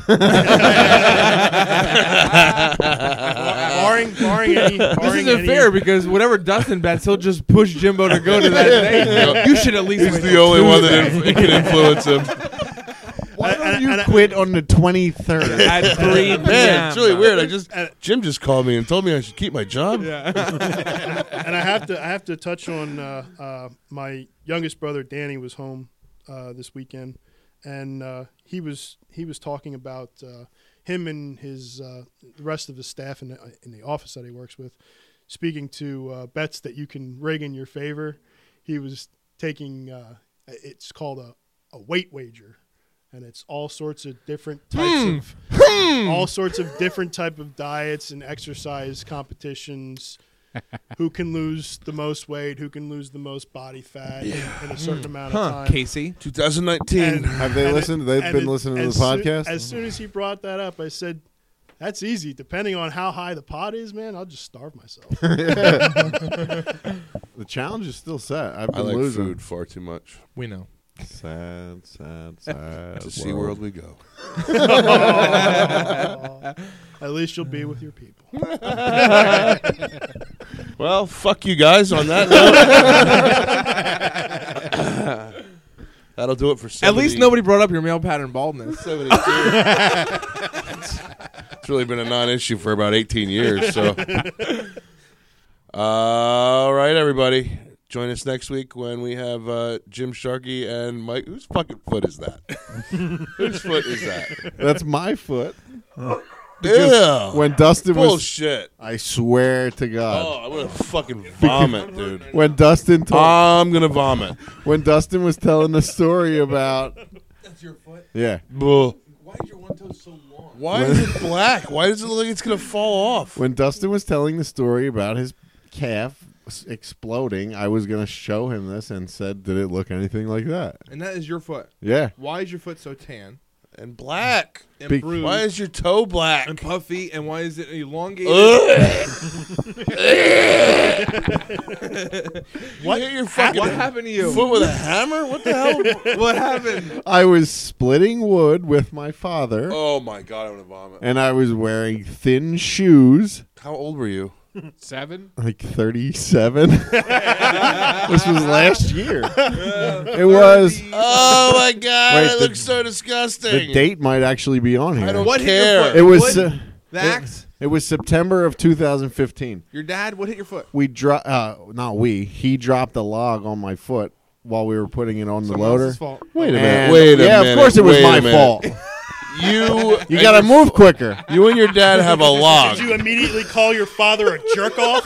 barring, barring any,
This
barring
isn't
any,
fair because whatever Dustin bets, he'll just push Jimbo to go to that day. You should at least.
He's
wait
the
till
only one that
Tuesday.
inf- can influence him.
Why
And-
don't
and-
you
and I-
quit on the twenty-third?
At three p.m.
Man, it's really weird. I just Jim just called me and told me I should keep my job.
Yeah.
and I have to I have to touch on uh, uh, my youngest brother Danny was home uh, this weekend, and uh, he was he was talking about uh, him and his uh, the rest of the staff in the, in the office that he works with, speaking to uh, bets that you can rig in your favor. He was taking uh, it's called a, a weight wager. And it's all sorts of different types of all sorts of different type of diets and exercise competitions. Who can lose the most weight? Who can lose the most body fat in, in a certain amount of
Huh,
time?
Casey.
twenty nineteen.
And-
Have they
and
listened?
it-
They've
and
been
it-
listening to the
as soon-
podcast?
As soon as he brought that up, I said, "That's easy. Depending on how high the pot is, man, I'll just starve myself."
The challenge is still set. I've
I
been
like
losing.
food far too much.
We know.
Sad, sad, sad.
To SeaWorld we go.
At least you'll be with your people.
Well, fuck you guys on that note. That'll do it for
At
seventy,
least nobody brought up your male pattern baldness.
seventy-two. it's, it's really been a non-issue for about eighteen years. So, all right, everybody. Join us next week when we have uh, Jim Sharkey and Mike. Whose fucking foot is that? Whose foot is that?
That's my foot.
Ew.
When Dustin was,
Bullshit.
I swear to God,
Oh, I'm gonna fucking vomit, dude.
when Dustin told,
I'm gonna vomit.
when Dustin was telling the story about,
That's your foot.
yeah,
Bull.
Why is your one toe so long?
Why is it black? Why does it look like it's gonna fall off?
when Dustin was telling the story about his calf s- exploding, I was gonna show him this and said, "Did it look anything like that?"
And that is your foot.
Yeah,
Why is your foot so tan
And black.
and
Big-
bruised
Why is your toe black?
and puffy? And why is it elongated?
What? You hit your fucking
What happened to you?
foot with a hammer? What the hell?
What happened?
I was splitting wood with my father,
Oh my god, I'm gonna vomit.
and I was wearing thin shoes.
How old were you?
Seven?
Like thirty-seven. This was last year. It was.
Oh my god,
Wait,
it
the-
looks so disgusting.
The date might actually be on here.
I don't
What hit your
care.
foot?
It was.
Wood?
Uh,
The axe?
it was September of two thousand fifteen.
Your dad? What hit your foot?
We dro- uh, not we. He dropped a log on my foot while we were putting it on the
Someone
loader.
else's fault.
Wait a minute.
And-
Wait a
yeah,
minute.
of course it was
wait
my
a minute.
fault.
You
You got to move quicker.
You and your dad have a log.
Did you immediately call your father a jerk off?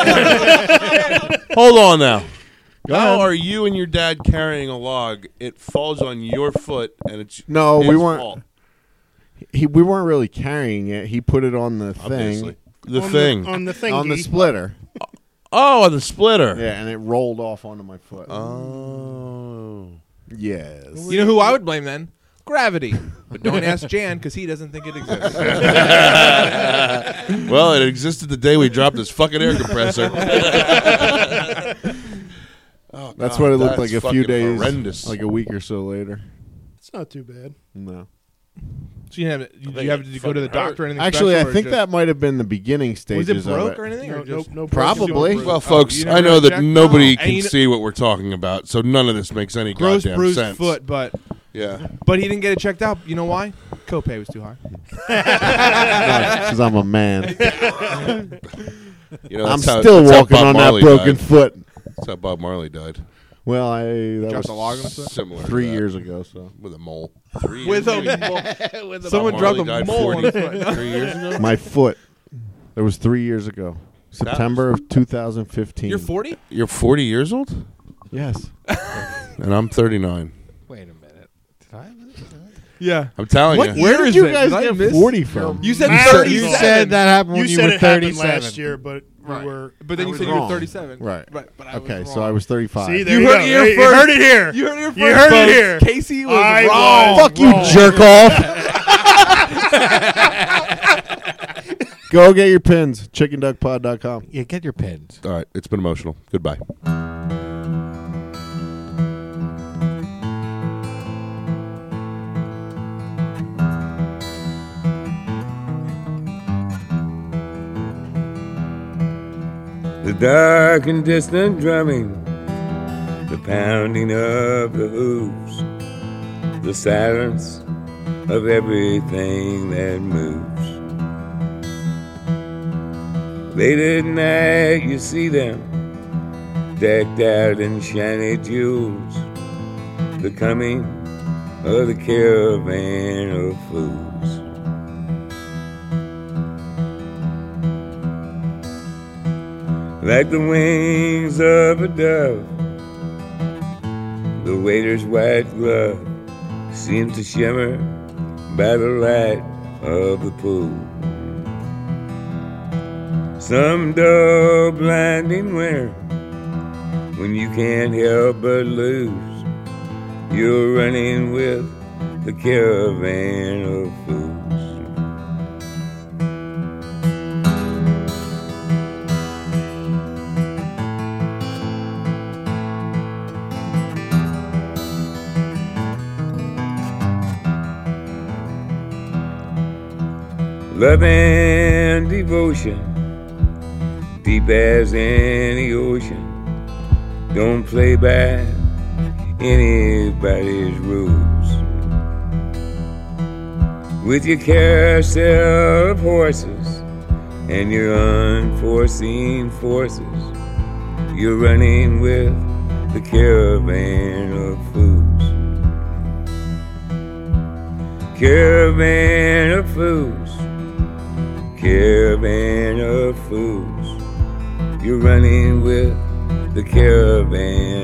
Hold on now.
Go
How
ahead.
are you and your dad carrying a log? It falls on your foot, and it's
No,
his
we weren't.
fault,
He, we weren't really carrying it. He put it on the
obviously.
thing,
The
on
thing.
the, on the thing.
on the splitter.
oh, on the splitter.
Yeah, and it rolled off onto my foot.
Oh.
Yes.
You know who I would blame then? Gravity. But don't ask Jan because he doesn't think it exists.
Well, it existed the day we dropped this fucking air compressor. Oh,
That's
God,
what it looked
that's
like a few
fucking
days,
Horrendous.
like a week or so later.
It's not too bad.
No.
So you have, did you have to go to the
fucking
doctor or anything
Actually, I
special, or
think
just-
that might have been the beginning
Was
stages
it
of
broke
it.
or anything?
No,
or just
no, no
Probably.
broken
Well,
Oh,
folks,
you
I
never
know that
checked?
nobody
No.
can
And you know-
see what we're talking about, so none of this makes any
gross
goddamn
bruised
sense.
foot, but
Yeah.
but he didn't get it checked out. You know why? Copay was too high.
Because I'm a man.
You know,
I'm
that's how-
still
that's how
walking
Bob
on
Marley
that broken
died.
foot.
That's how Bob Marley died.
Well, I that
Dropped
was
a log on his foot?
Similar. to
three
that.
years ago. So
With a mole. Three
With
years
a
ago?
mole.
Bob
Someone
Marley
dropped a
died
mole on his
forty
foot.
Three years ago?
my foot. That was three years ago. September of two thousand fifteen.
You're forty?
You're forty years old?
Yes.
And I'm thirty-nine.
Wait a minute. Did I lose that?
Yeah.
I'm telling
What
you.
Where
year
is
did you
it?
guys
Did I
get
miss-
forty from?
You said
Math
thirty.
You
is
said that happened
You
when you
said
were
it happened
thirty-seven.
last year, but
Right.
You were,
But then
I
you
was
said you were
wrong.
thirty-seven.
Right.
Right. But I
Okay,
was
so I
wrong.
was thirty-five.
see, there
You
you,
heard
go.
it here
You
first.
heard it here.
You heard it here first.
You heard it
folks.
here.
Casey was
I
wrong.
was
Fuck you,
wrong.
jerk off. Go get your pins. chicken duck pod dot com.
Yeah, get your pins.
All right, it's been emotional. Goodbye.
The dark and distant drumming, the pounding of the hooves, the silence of everything that moves. Late at night you see them, decked out in shiny jewels, the coming of the caravan of fools. Like the wings of a dove, the waiter's white glove seemed to shimmer by the light of the pool. Some dull, blinding winter, when you can't help but lose, you're running with the caravan of fools. Love and devotion, deep as any ocean, don't play by anybody's rules. With your carousel of horses and your unforeseen forces, you're running with the caravan of fools. Caravan of fools, caravan of fools, you're running with the caravan